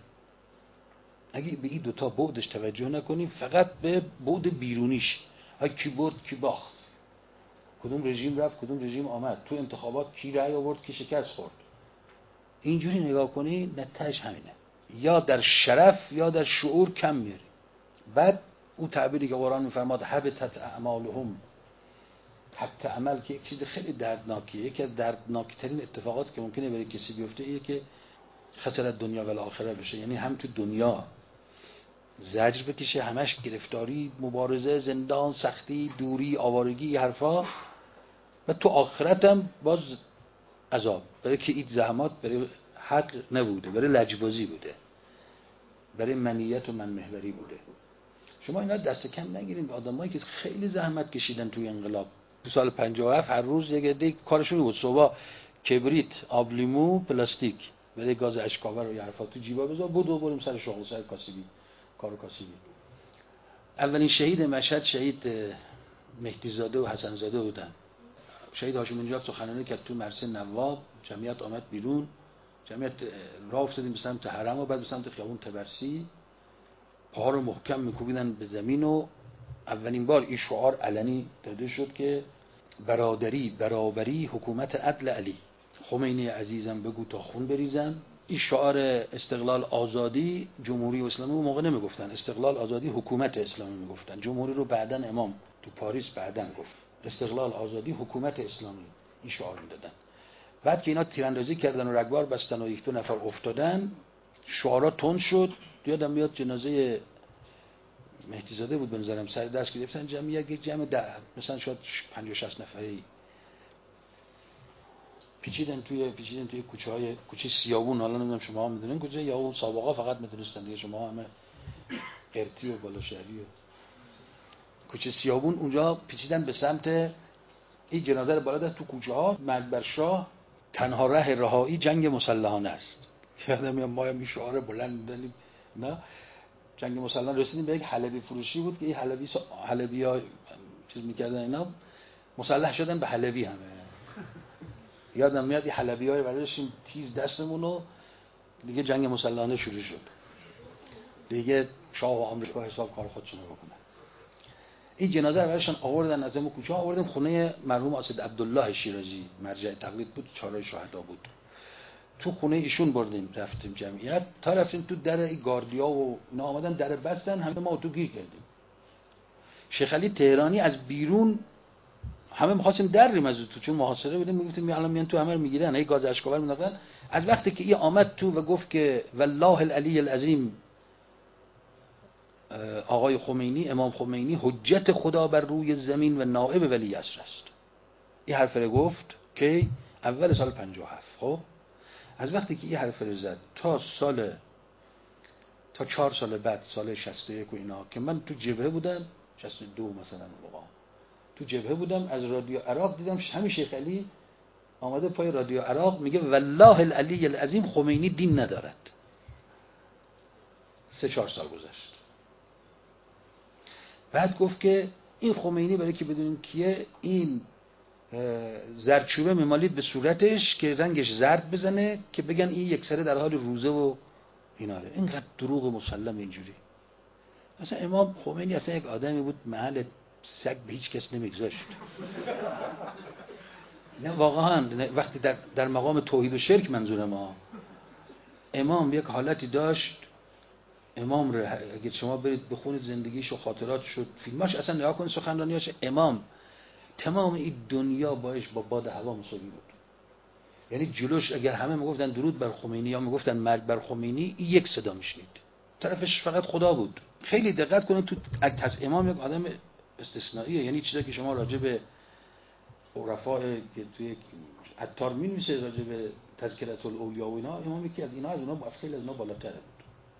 اگه به این دوتا بعدش توجه نکنیم فقط به بعد بیرونیش، ها کی برد کی باخت، کدوم رژیم رفت کدوم رژیم آمد، تو انتخابات کی رأی آورد کی شکست خورد، اینجوری نگاه کنی نتیجهش همینه، یا در شرف یا در شعور کم میاری. بعد او تعبیری که قرآن میفرماد حبطت اعمالهم، حبط عمل، که یک چیز خیلی دردناکیه، یکی از دردناکترین اتفاقات که ممکنه برای کسی بیفته اینه که خسارت دنیا و الاخره بشه، یعنی هم تو دنیا زجر بکشه، همش گرفتاری، مبارزه، زندان، سختی، دوری، آوارگی، حرفا، و تو آخرت هم باز عذاب، برای که این زحمات برای حق نبوده، برای لجبازی بوده، برای منیت و منمحوری بوده. شما اینا دست کم نگیرین به آدمایی که خیلی زحمت کشیدن توی انقلاب. تو سال پنجاه و هفت هر روز یک عده کارشون بود، صبح کبریت، آب لیمو، پلاستیک، برای گاز اشکاور و حرفا تو جیبا بذار بودو بریم سر شغل، سر کاسبی، کار کاسبی. اولین شهید مشهد شهید مهدی زاده و حسن زاده بودن. شهید هاشمی نژاد سخنرانی کرد تو مرسه نواب، جمعیت آمد بیرون، جمعیت راه افتادیم به سمت حرم و بعد به سمت خیابون تبرسی، پاها رو محکم میکوبیدن به زمین و اولین بار این شعار علنی داده شد که برادری، برابری، حکومت عدل علی. خمینی عزیزم بگو تا خون بریزم. این شعار استقلال آزادی جمهوری اسلامی اون موقع نمیگفتن، استقلال آزادی حکومت اسلامی میگفتن، جمهوری رو بعدن امام تو پاریس بعدن گفت، استقلال آزادی حکومت اسلامی، این شعار میدادن. بعد که اینا تیراندازی کردن و رگبار بستن و یک دو نفر افتادن، شعارا تند شد. یادم میاد جنازه مهدی زاده بود بنظرم، سر دست گرفتن جمعیت، یک جمع ده مثلا شاید پنجاه شصت نفری پیچیدن توی پیچیدن توی کوچه‌های کوچه سیاوون. حالا نمیدونم شما هم میدونین کوچه یا اون سابقا فقط میدونستن دیگه، شما همه قرتی و بالاشهری و کوچه سیاوون اونجا پیچیدن به سمت این جنازه رو بالا داد تو کوچه ها. مرگ بر شاه، تنها ره رهایی جنگ مسلحانه است. یادم میاد ما هم شعار بلند می‌دادیم، نه جنگ مسلحانه. رسیدیم به یک حلبی فروشی بود که این حلبی حلبی‌ها چیز می‌کردن، اینا مسلح شدن به حلبی همه. یادم میاد این حلبی‌های برداشتیم تیز دستمون و دیگه جنگ مسلحانه شروع شد. دیگه شاه و آمریکا حساب کار خودشون رو بکنن. این جنازه رو براشون آوردن از اون کوچه آوردن خونه مرحوم اسد عبدالله شیرازی، مرجع تقلید بود، چهارراه شهدا بود. تو خونه ایشون بردیم، رفتیم جمعیت تا رفتیم تو در این گاردیا و اینا آمدن در بستن، همه ما تو گیر کردیم. شیخ علی تهرانی از بیرون همه می‌خواستیم دریم از تو، چون محاصره بودیم، میگفتیم الان میان تو همه رو میگیرن، هی گاز اشکاور مینداختن. از وقتی که این آمد تو و گفت که والله العلی العظیم آقای خمینی، امام خمینی حجت خدا بر روی زمین و نائب ولی عصر است، این حرف رو گفت که اول سال پنجاه و هفت. خب از وقتی که این حرف رو زد تا سال تا چهار سال بعد، سال شصت و یک و اینا که من تو جبهه بودم، شصت و دو مثلا موقع تو جبهه بودم، از رادیو عراق دیدم همین شیخ علی آمده پای رادیو عراق میگه والله العلی العظیم خمینی دین ندارد. سه چهار سال گذشت. بعد گفت که این خمینی برای که بدونین کیه، این زردچوبه میمالید به صورتش که رنگش زرد بزنه که بگن این یک سره در حال روزه و ایناره. اینقدر دروغ مسلم اینجوری. اصلا امام خمینی اصلا یک آدمی بود محل سگ به هیچ کس نمیگذاشت. نه واقعا وقتی در, در مقام توحید و شرک منظور ما، امام یک حالتی داشت امام رو اگه شما برید بخونید زندگیش و خاطراتش و فیلماش، اصلا نگاه کنید سخنرانیاش، امام تمام این دنیا باش با باد هوا مساوی بود. یعنی جلوش اگر همه میگفتن درود بر خمینی یا میگفتن مرگ بر خمینی، این یک صدا میشنید، طرفش فقط خدا بود. خیلی دقت کنید تو از امام یک آدم استثنائیه. یعنی چیزی که شما راجع به عرفاء که توی عطار می‌نویسه راجع به تذکرة الاولیاء و اینا، امام یکی از اینا از اونها با خیلی از اینا بالاتره بود.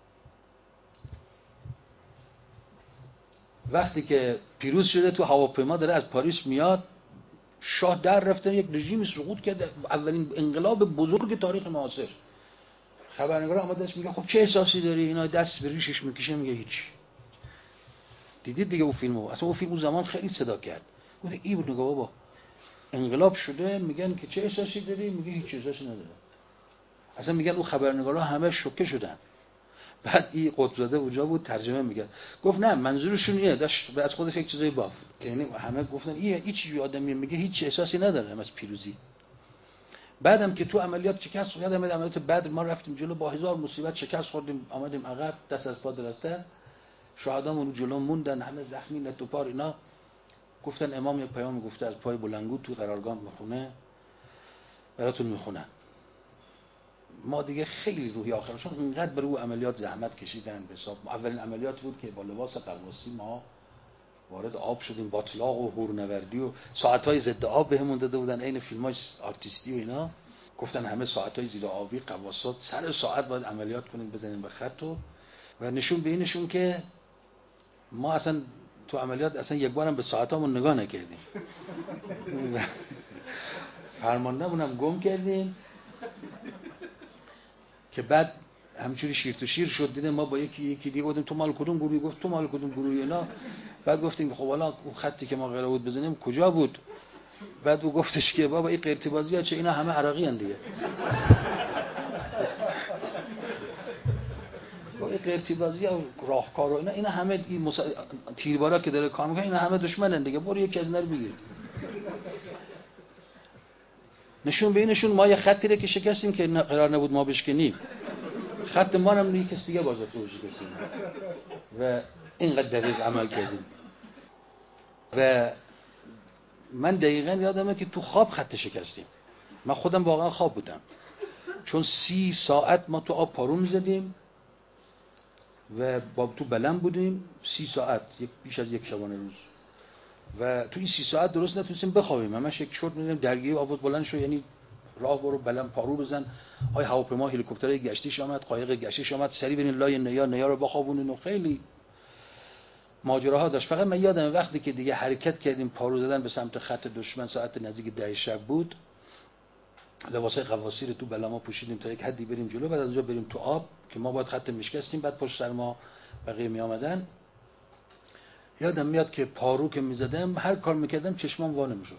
وقتی که پیروز شده تو هواپیما داره از پاریس میاد، شاه در رفته، یک رژیم سقوط کرده، اولین انقلاب بزرگ تاریخ معاصر. خبرنگار آمدش میگه خب چه احساسی داری؟ اینا دست به ریشش میکشه، میگه هیچ. دیدید دیگه اون فیلمو؟ اصلا اون فیلم اون زمان خیلی صدا کرد. گفت ای بود، نگاه بابا انقلاب شده، میگن که چه احساسی داری؟ میگه هیچ احساسی نداره. اصلا میگن اون خبرنگارا همه شوکه شدن. بعد این قطب‌زاده اونجا بود ترجمه میگه، گفت نه منظورشون اینه، داشت از خودش یک چیزای باف. یعنی همه گفتن این هیچ چیزی آدمی میگه هیچ احساسی نداره از پیروزی. بعدم که تو عملیات شکست خورد، یادم عملیات بدر ما رفتیم جلو، با هزار مصیبت شکست خوردیم، آمدیم عقب، دست از پا درستن، شهدامون جلو موندن، همه زخمی نت و پار اینا. گفتن امام یک پیام گفته از پای بلندگو تو قرارگاه میخونه، براتون میخونن. ما دیگه خیلی روحی آخر، چون اینقدر برای عملیات زحمت کشیدن به حساب. اولین عملیات بود که با لباس غواصی ما وارد آب شدیم، باطلاق و هورنوردی و ساعت‌های ضد آب بهمون داده بودن، عین فیلم‌های آرتیستی و اینا. گفتن همه ساعت‌های زیر آبی غواصات سر ساعت باید عملیات کنیم، بزنیم به خط و و نشون به اینشون که ما اصلا تو عملیات اصلا یک بارم به ساعتامون نگاه نکردیم. فرماندهمون گم کردیم که بعد همچوری شیر تو شیر شد. دیدم ما با یکی یکی دیگه بودیم، تو مال کدوم گروهی؟ گفت تو مال کدوم گروهی اینا. بعد گفتیم خب حالا اون خطی که ما قرار بود بزنیم کجا بود؟ بعد او گفتش که بابا این قرتی بازی‌ها چه، اینا همه عراقی ان دیگه. این قرتی بازی‌ها راهکار و اینا اینا همه این مص... تیربارا که داره کار میکنه اینا همه دشمنن دیگه، برو یکی از اینا رو بگیر. نشون به اینشون ما یه خطی رو که شکستیم که قرار نبود ما بشکنیم. خط ما هم یک کسی دیگه بازه توجیه کردیم و اینقدر دقیق عمل کردیم. و من دقیقاً یادمه که تو خواب خط شکستیم. من خودم واقعا خواب بودم، چون سی ساعت ما تو آب پارو می‌زدیم و با تو بلند بودیم، سی ساعت، یک بیش از یک شبانه روز. و تو این سی ساعت درست نتونستیم بخوابیم، همش یک چرت می‌زدیم درگیر آب بلند شو، یعنی راه برو بلند پارو بزن. آی هواپیما هلیکوپتر گشتیش آمد، قایق گشتیش آمد، سری برین لای نیا نیا رو بخوابونین و خیلی ماجراها داشت. فقط من یادم وقتی که دیگه حرکت کردیم پارو زدن به سمت خط دشمن، ساعت نزدیک ده شب بود، لباسای غواصی رو تو بلما پوشیدیم تا یک حدی بریم جلو، بعد از اونجا بریم تو آب که ما باید خط میشکستیم، بعد پشت سر ما بقیه می آمدن. یادم میاد که پارو که میزدم هر کار میکردم چشمام وا نمیشد.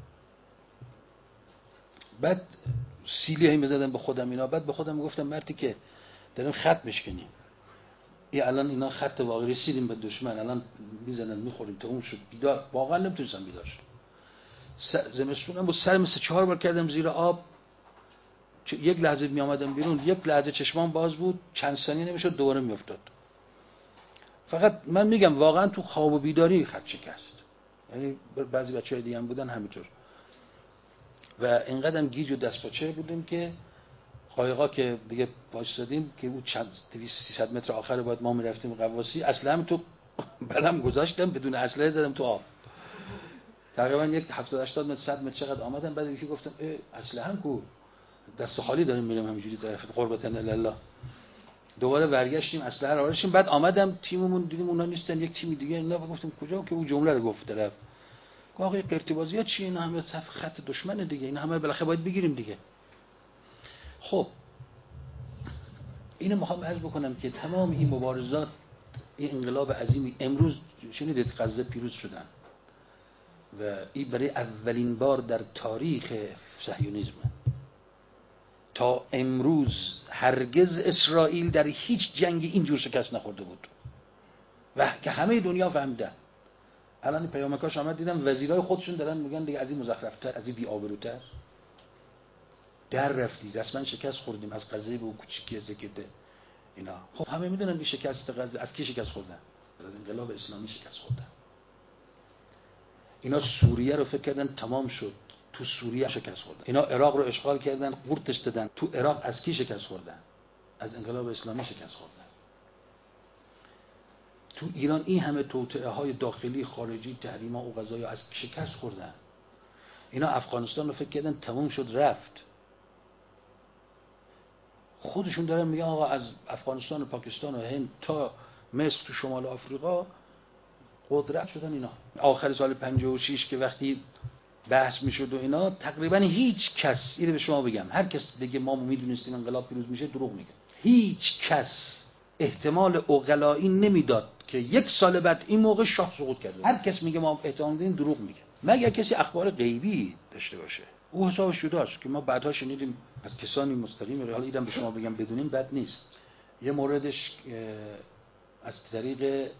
بعد سیلی هی میزدم به خودم اینا، بعد به خودم میگفتم مرتی که داریم خط میشکنیم، ای الان اینا خط واقعی، رسیدیم به دشمن، الان میزنن میخوریم تا اون شد. بیدار واقعا نمیتونستم بیدار شم. زمستونم با سرم سه چهار بار کردم زیر آب، یک لحظه می آمدم بیرون، یک لحظه چشمام باز بود، چند ثانیه نمیشد دوباره میافتاد. فقط من میگم واقعا تو خواب و بیداری خط شکست. یعنی بعضی بچه‌های دیگه هم بودن همینطور. و اینقدرم گیج و دست پاچه بودیم که قایقا که دیگه وایسادیم که اون چند دویست سیصد متر آخر باید ما میرفتیم غواصی، اصلا تو بلم گذاشتم بدون اسلحه زدم تو آب. تقریبا یک هفتاد هشتاد متر صد متر چقدر آمدم، بعد یکی گفتم اسلحه هم کو، دست خالی داریم میریم همینجوری طرف قربتن الله. دوباره برگشتیم اسلحه رو آوردیم. بعد آمدم تیممون دیدیم اونا نیستن، یک تیم دیگه اینا، گفتم کجا که اون جمله رو گفت طرف. گفت آقا قرتی بازی‌ها چیه؟ اینا همه صف خط دشمن دیگه، اینا همه بالاخره باید بگیریم دیگه. خب اینو میخوام عرض بکنم که تمام این مبارزات، این انقلاب عظیمی امروز شنیدید غزه پیروز شدن و این برای اولین بار در تاریخ صهیونیسم تا امروز هرگز اسرائیل در هیچ جنگی اینجور شکست نخورده بود و که همه دنیا فهمیدن. الان پیامکاش آمد دیدم وزیرای خودشون دارن میگن دیگه از این مزخرفتر، از این بی‌آبروتر در رفتی، رسما شکست خوردیم، از غزه به کوچیکی زکده. اینا. خب همه میدونن این شکست غزه از کی شکست خوردن؟ از انقلاب اسلامی شکست خوردن. اینا سوریه رو فکر کردن تمام شد، تو سوریه شکست خوردن. اینا عراق رو اشغال کردن، قورتش دادن. تو عراق از کی شکست خوردن؟ از انقلاب اسلامی شکست خوردن. تو ایران این همه توطئه های داخلی خارجی، تحریما و قضایا از شکست خوردن. اینا افغانستان رو فکر کردن تمام شد رفت. خودشون دارن میگن آقا از افغانستان و پاکستان و هند تا مصر تو شمال آفریقا قدرت شدن اینا. آخر سال پنجاه و شش که وقتی بحث میشد و اینا، تقریبا هیچ کس، اینو به شما بگم، هر کس بگه ما میدونستیم انقلاب پیروز میشه دروغ میگه. هیچ کس احتمال عقلایی نمیداد که یک سال بعد این موقع شاه سقوط کرده. هر کس میگه ما احتمال میدیم دروغ میگه، مگر کسی اخبار غیبی داشته باشه. او حسابش جداست که ما بعدها شنیدیم از کسانی مستقیم. حالا اینم به شما بگم بدونین بد نیست. یه موردش از طریق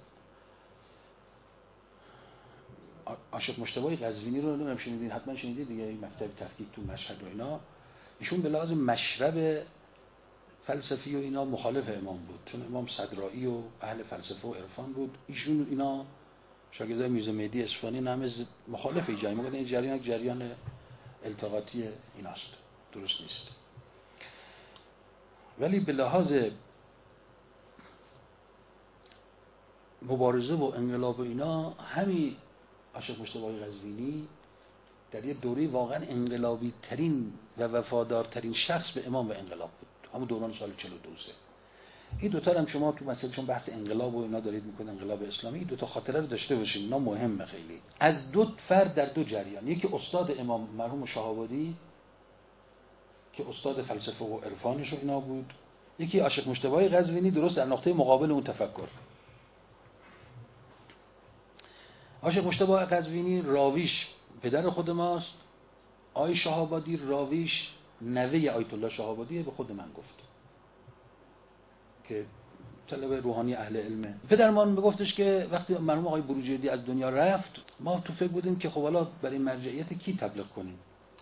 عاشق مجتبی قزوینی رو نمیدونم شنیدین، حتما شنیدید دیگه، این مکتب تفکیک تو مشهد و اینا. ایشون به لحاظ مشرب فلسفی و اینا مخالف امام بود، چون امام صدرایی و اهل فلسفه و عرفان بود. ایشون اینا شاگردای میرزا مهدی اصفهانی همه مخالف این جریان، میگن این جریان یک جریان التقاطی ایناست، درست نیست. ولی به لحاظ مبارزه و انقلاب و اینا، همین عاشق مجتبی قزوینی در یه دوره واقعا انقلابی ترین و وفادارترین شخص به امام و انقلاب بود، همون دوران سال چهل و دو. این دوتا هم شما تو مثلا چون بحث انقلاب و اینا دارید میکنید، انقلاب اسلامی، این دوتا خاطره رو داشته باشین، اینا مهمه خیلی. از دو فرد در دو جریان، یکی استاد امام مرحوم شهابادی که استاد فلسفه و عرفانش و اینا بود، یکی عاشق مجتبی قزوینی درست در نقطه مقابل اون تفکر. عاشق مجتبی قزوینی راویش پدر خود ماست، آی شهابادی راویش نوه آیت الله شهابادی به خود من گفت که طلب روحانی اهل علمه. پدرمان میگفتش که وقتی مرحوم آقای بروجردی از دنیا رفت، ما تو فکر بودیم که خب حالا برای مرجعیت کی تبلیغ کنیم.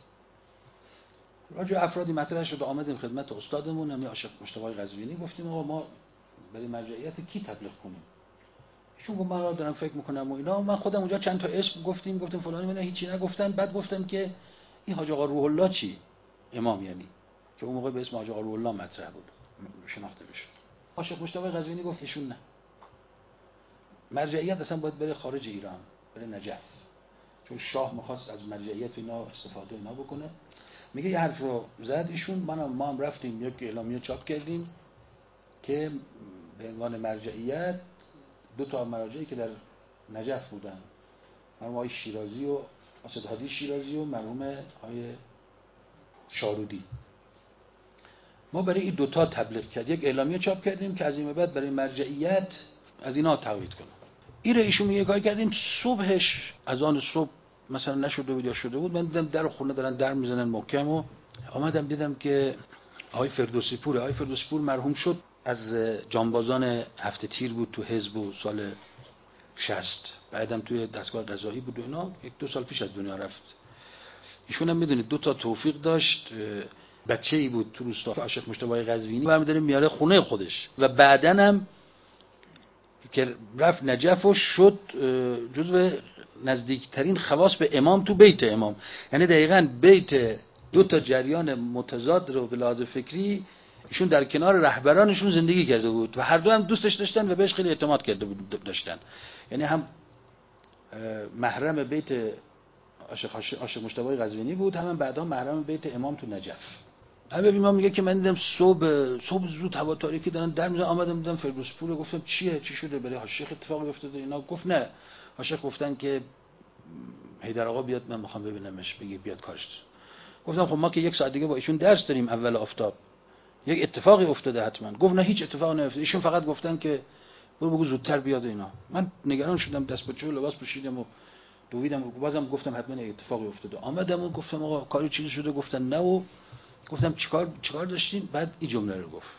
راجع افرادی مطرح شد، آمدیم خدمت استادمون همین عاشق مجتبی قزوینی، گفتیم آقا ما برای مرجعیت کی تبلیغ کنیم. چون گفت من دارم فکر میکنم و اینا. من خودم اونجا چند تا اسم گفتیم، گفتیم فلانی، من هیچی نگفتن. بعد گفتم که این حاج آقا روح الله چی؟ امام یعنی که اون موقع به اسم حاج آقا روح الله مطرح بود، شناخته بشه. عاشق مجتبی قزوینی گفت ایشون نه، مرجعیت اصلا باید بره خارج ایران، بره نجف، چون شاه می‌خواست از مرجعیت اینا استفاده اینا بکنه. میگه یه حرف رو زد ایشون. من هم ما هم رفتیم یک اعلامیه چاپ کردیم که به عنوان مرجعیت دو تا مراجعی که در نجف بودن، مرحوم آقای شیرازی و اسد هادی شیرازی و مرحوم آقای شارودی، ما برای این دوتا تبلیغ کرد، یک اعلامیه چاپ کردیم که از این به بعد برای مرجعیت از اینا تقلید کنم. این رو ایشون میگه کار کردیم. صبحش از آن صبح مثلا نشده بود یا شده بود، من دیدم در خونه دارن در میزنن محکم و آمدم دیدم که آقای فردوسی پور آقای فردوسی پور مرحوم شد، از جانبازان هفته تیر بود تو حزب و سال شصت، بعدم توی دستگاه قضایی بود و اینا، یک دو سال پیش از دنیا رفت. ایشون هم میدونید دو تا توفیق داشت، بچه‌ای بود تو روستا عاشق مجتبی قزوینی برمی‌داره میاره خونه خودش و بعدن هم که رفت نجف و شد جزو نزدیکترین خواص به امام تو بیت امام. یعنی دقیقاً بیت دو تا جریان متضاد رو به لحاظ فکری ایشون در کنار رهبرانشون زندگی کرده بود و هر دو هم دوستش داشتن و بهش خیلی اعتماد کرده بود داشتن. یعنی هم محرم بیت عاشق مجتبی قزوینی بود، هم بعدا محرم بیت امام تو نجف. همه امام میگه که من دیدم صبح صبح زود هوا تاریکی دارن در میزنن، آمدم دیدم فردوسی پور، گفتم چیه چی شده برای عاشق اتفاقی افتاده اینا؟ گفت نه، عاشق گفتن که حیدر آقا بیاد من میخوام ببینمش، بگی بیاد کارش. گفتم خب ما که یک ساعت دیگه با ایشون درس داریم اول آفتاب، یک اتفاقی افتاده حتما. گفت نه هیچ اتفاقی نیفتاده، ایشون فقط گفتن که برو بگو زودتر بیاد اینا. من نگران شدم، دست به چوب لباس پوشیدم و دویدم، بازم گفتم حتما اتفاقی افتاده. آمدم و گفتم آقا کاری چیزی شده؟ گفتن نه. و گفتم چیکار چیکار داشتین؟ بعد این جمله رو گفت.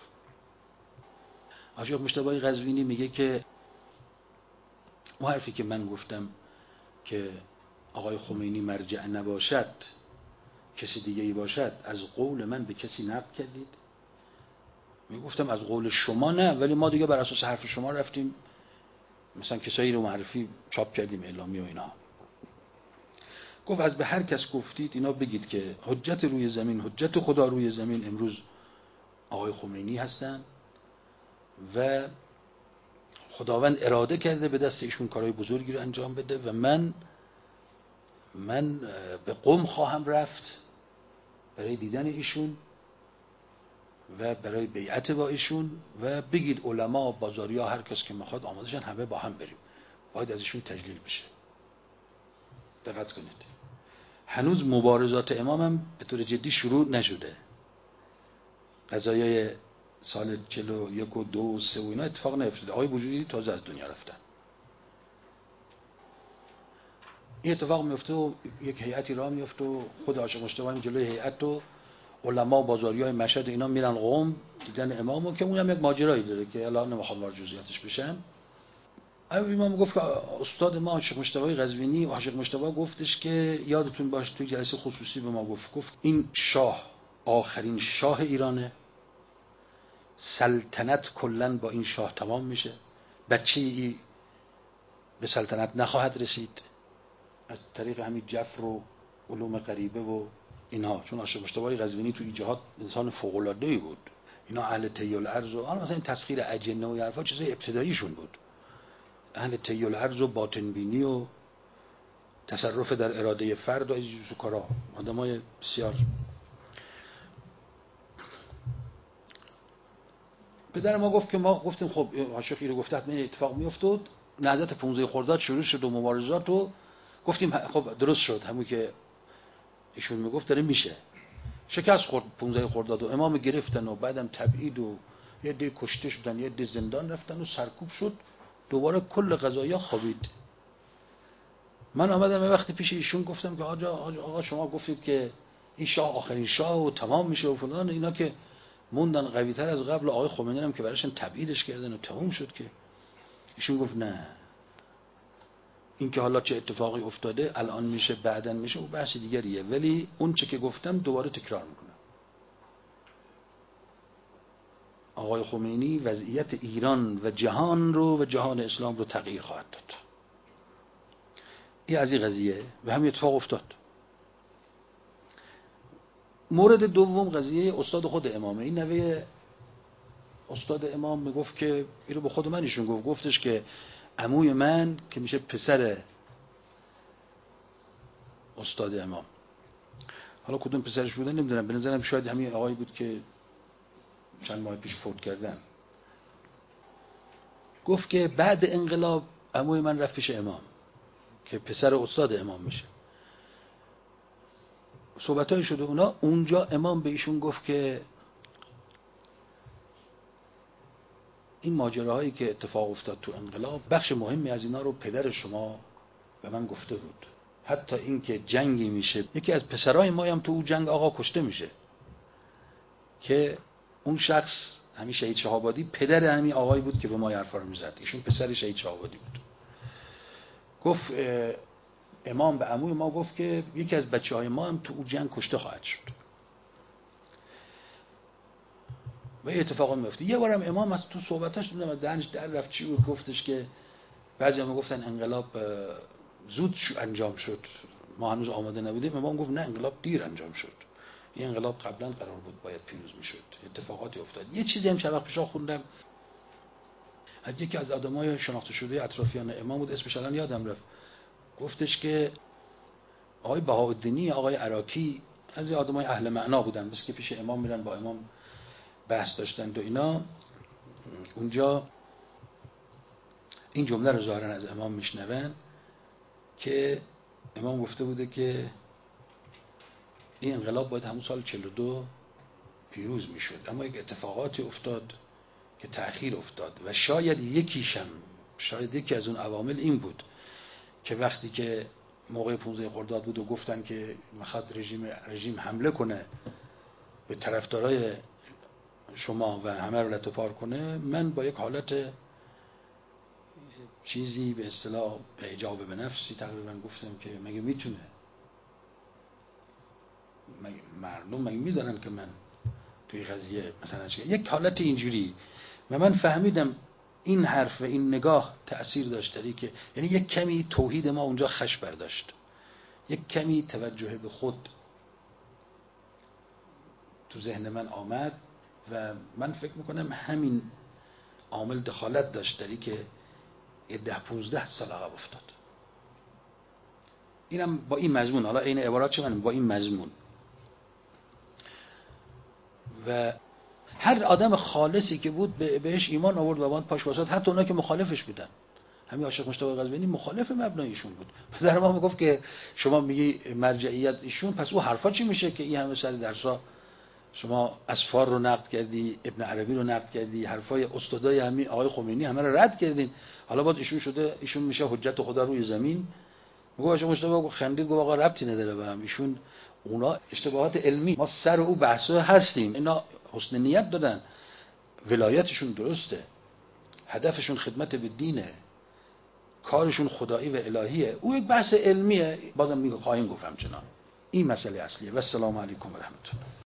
عاشق مجتبی قزوینی میگه که اون حرفی که من گفتم که آقای خمینی مرجع نباشد کسی دیگه ای باشد، از قول من به کسی نقل کردید؟ میگفتم از قول شما نه، ولی ما دیگه بر اساس حرف شما رفتیم مثلا کسایی رو معرفی چاپ کردیم، اعلامی و اینا. گفت از به هر کس گفتید اینا بگید که حجت روی زمین، حجت خدا روی زمین امروز آقای خمینی هستن و خداوند اراده کرده به دست ایشون کارهای بزرگی رو انجام بده و من من به قم خواهم رفت برای دیدن ایشون و برای بیعت با ایشون و بگید علما، بازاریا، هر کس که میخواد آمادهشن، همه با هم بریم، باید از ایشون تجلیل بشه. دقت کنید هنوز مبارزات امام هم به طور جدی شروع نشده. قضایای سال چهل و یک و دو و سه و اینا اتفاق نیفتاده. آقای وجودی تازه از دنیا رفتن. این اتفاق میفته و یک هیئتی راه میفته و خود عاشق مجتبی جلوی هیئت و علما و بازاریای مشهد اینا میرن قم دیدن امامو، که اونم یک ماجرایی داره که الان نمیخوام وارد جزئیاتش بشم. امام گفت که استاد ما عاشق مجتبی قزوینی و عاشق مجتبی گفتش که یادتون باشه توی جلسه خصوصی به ما گفت گفت این شاه آخرین شاه ایرانه، سلطنت کلن با این شاه تمام میشه، بچه ای به سلطنت نخواهد رسید از طریق همین جفر و علوم غریبه و اینها. چون عاشق مجتبی قزوینی تو این جهات انسان فوق العاده ای بود. اینا اهل طی الارض و حالا مثلا این تسخیر اجنه و حرفا چیزای ابتداییشون بود. اهل طی الارض و باطن بینی و تصرف در اراده فرد و از این کارا، آدمای بسیار. پدر ما گفت که ما گفتیم خب عاشقی رو گفته حتما اتفاق میافتاد. نهضت پانزده خرداد شروع شد و مبارزات و گفتیم خب درست شد، همون که ایشون میگفت داره میشه. شکست خورد پانزده خرداد و امام گرفتن و بعدم تبعید و یه عده کشته شدن، یه عده زندان رفتن و سرکوب شد. دوباره کل قضایا خوابید. من آمدم یه وقتی پیش ایشون گفتم که آقا آقا شما گفتید که این شاه آخرین شاه و تمام میشه و فلان، اینا که موندن قوی تر از قبل. آقای خمینی هم که براشون تبعیدش کردن و تمام شد. که ایشون گفت نه، این که حالا چه اتفاقی افتاده الان میشه بعدن میشه و بحث دیگریه، ولی اون چه که گفتم دوباره تکرار میکنم. آقای خمینی وضعیت ایران و جهان رو و جهان اسلام رو تغییر خواهد داد. این از این قضیه و همین اتفاق افتاد. مورد دوم قضیه استاد خود امامه. این نوه استاد امام میگفت که اینو به خود من ایشون گفت گفتش که عموی من که میشه پسر استاد امام، حالا کدوم پسرش بودن نمیدونم، به نظرم شاید همین آقایی بود که چند ماه پیش فوت کردن. گفت که بعد انقلاب عموی من رفت پیش امام که پسر استاد امام میشه. صحبتای شده اونا، اونجا امام به ایشون گفت که این ماجراهایی که اتفاق افتاد تو انقلاب بخش مهمی از اینا رو پدر شما به من گفته بود. حتی این که جنگی میشه، یکی از پسرای ما هم تو اون جنگ آقا کشته میشه، که اون شخص همین شهید شهابادی پدر همین آقایی بود که به ما حرفا رو میزد. ایشون پسر شهید شهابادی بود. گفت امام به عموی ما گفت که یکی از بچهای ما هم تو اون جنگ کشته خواهد شد و این اتفاقا میفته. یه بارم امام از تو صحبتاش نمیدونم دهنش در رفت چی بود، گفتش که بعضی هم گفتن انقلاب زود انجام شد، ما هنوز آماده نبودیم. امام گفت نه، انقلاب دیر انجام شد، این انقلاب قبلا قرار بود باید پیروز میشد، اتفاقاتی افتاد. یه چیزی هم چند وقت پیش خوندم از یکی از آدمای شناخته شده اطرافیان امام بود، اسمش الان یادم رفت، گفتش که آقای بهاءالدینی، آقای عراقی از آدمای اهل معنا بودن، بس که پیش امام میرن با امام بحث داشتن و اینا. اونجا این جمله رو ظاهرا از امام میشنون که امام گفته بوده که این انقلاب باید همون سال چهل و دو پیروز میشد، اما یک اتفاقاتی افتاد که تأخیر افتاد و شاید یکیشم شاید یکی از اون عوامل این بود که وقتی که موقع پانزده خرداد بود و گفتن که میخواد رژیم رژیم حمله کنه به طرفدارای شما و همه رو لطو پار کنه، من با یک حالت چیزی به اصطلاح به اجابه به نفسی تقریبا گفتم که مگه میتونه، مگه مردم مگه میذارن که من توی قضیه مثلا چه یک حالت اینجوری. و من فهمیدم این حرف و این نگاه تأثیر داشت، که یعنی یک کمی توحید ما اونجا خش برداشت، یک کمی توجه به خود تو ذهن من آمد و من فکر میکنم همین عامل دخالت داشت داری که ده پونزده سال عقب افتاد. اینم با این مضمون، حالا این عبارات چه من با این مضمون. و هر آدم خالصی که بود بهش ایمان آورد و باند پاش واسط، حتی اونا که مخالفش بودن. همین عاشق مشتاق قزوینی مخالف مبنای ایشون بود. پدر ما میگفت که شما میگی مرجعیت ایشون، پس او حرفا چی میشه که این همه سر درسا شما اسفار رو نقد کردی، ابن عربی رو نقد کردی، حرفای استادای همین آقای خمینی همه رو رد کردین، حالا بعد ایشون شده ایشون میشه حجت خدا روی زمین. میگه عاشق مشتاق خندید گفت آقا ربطی نداره به هم، ایشون اونا اشتباهات علمی، ما سر او بحثا هستیم، اینا حسن نیت دادن، ولایتشون درسته، هدفشون خدمت به دینه، کارشون خدایی و الهیه، او یک بحث علمیه، بازم میگه خواهیم گفتم چنان. این مسئله اصلیه. و السلام علیکم و رحمت الله.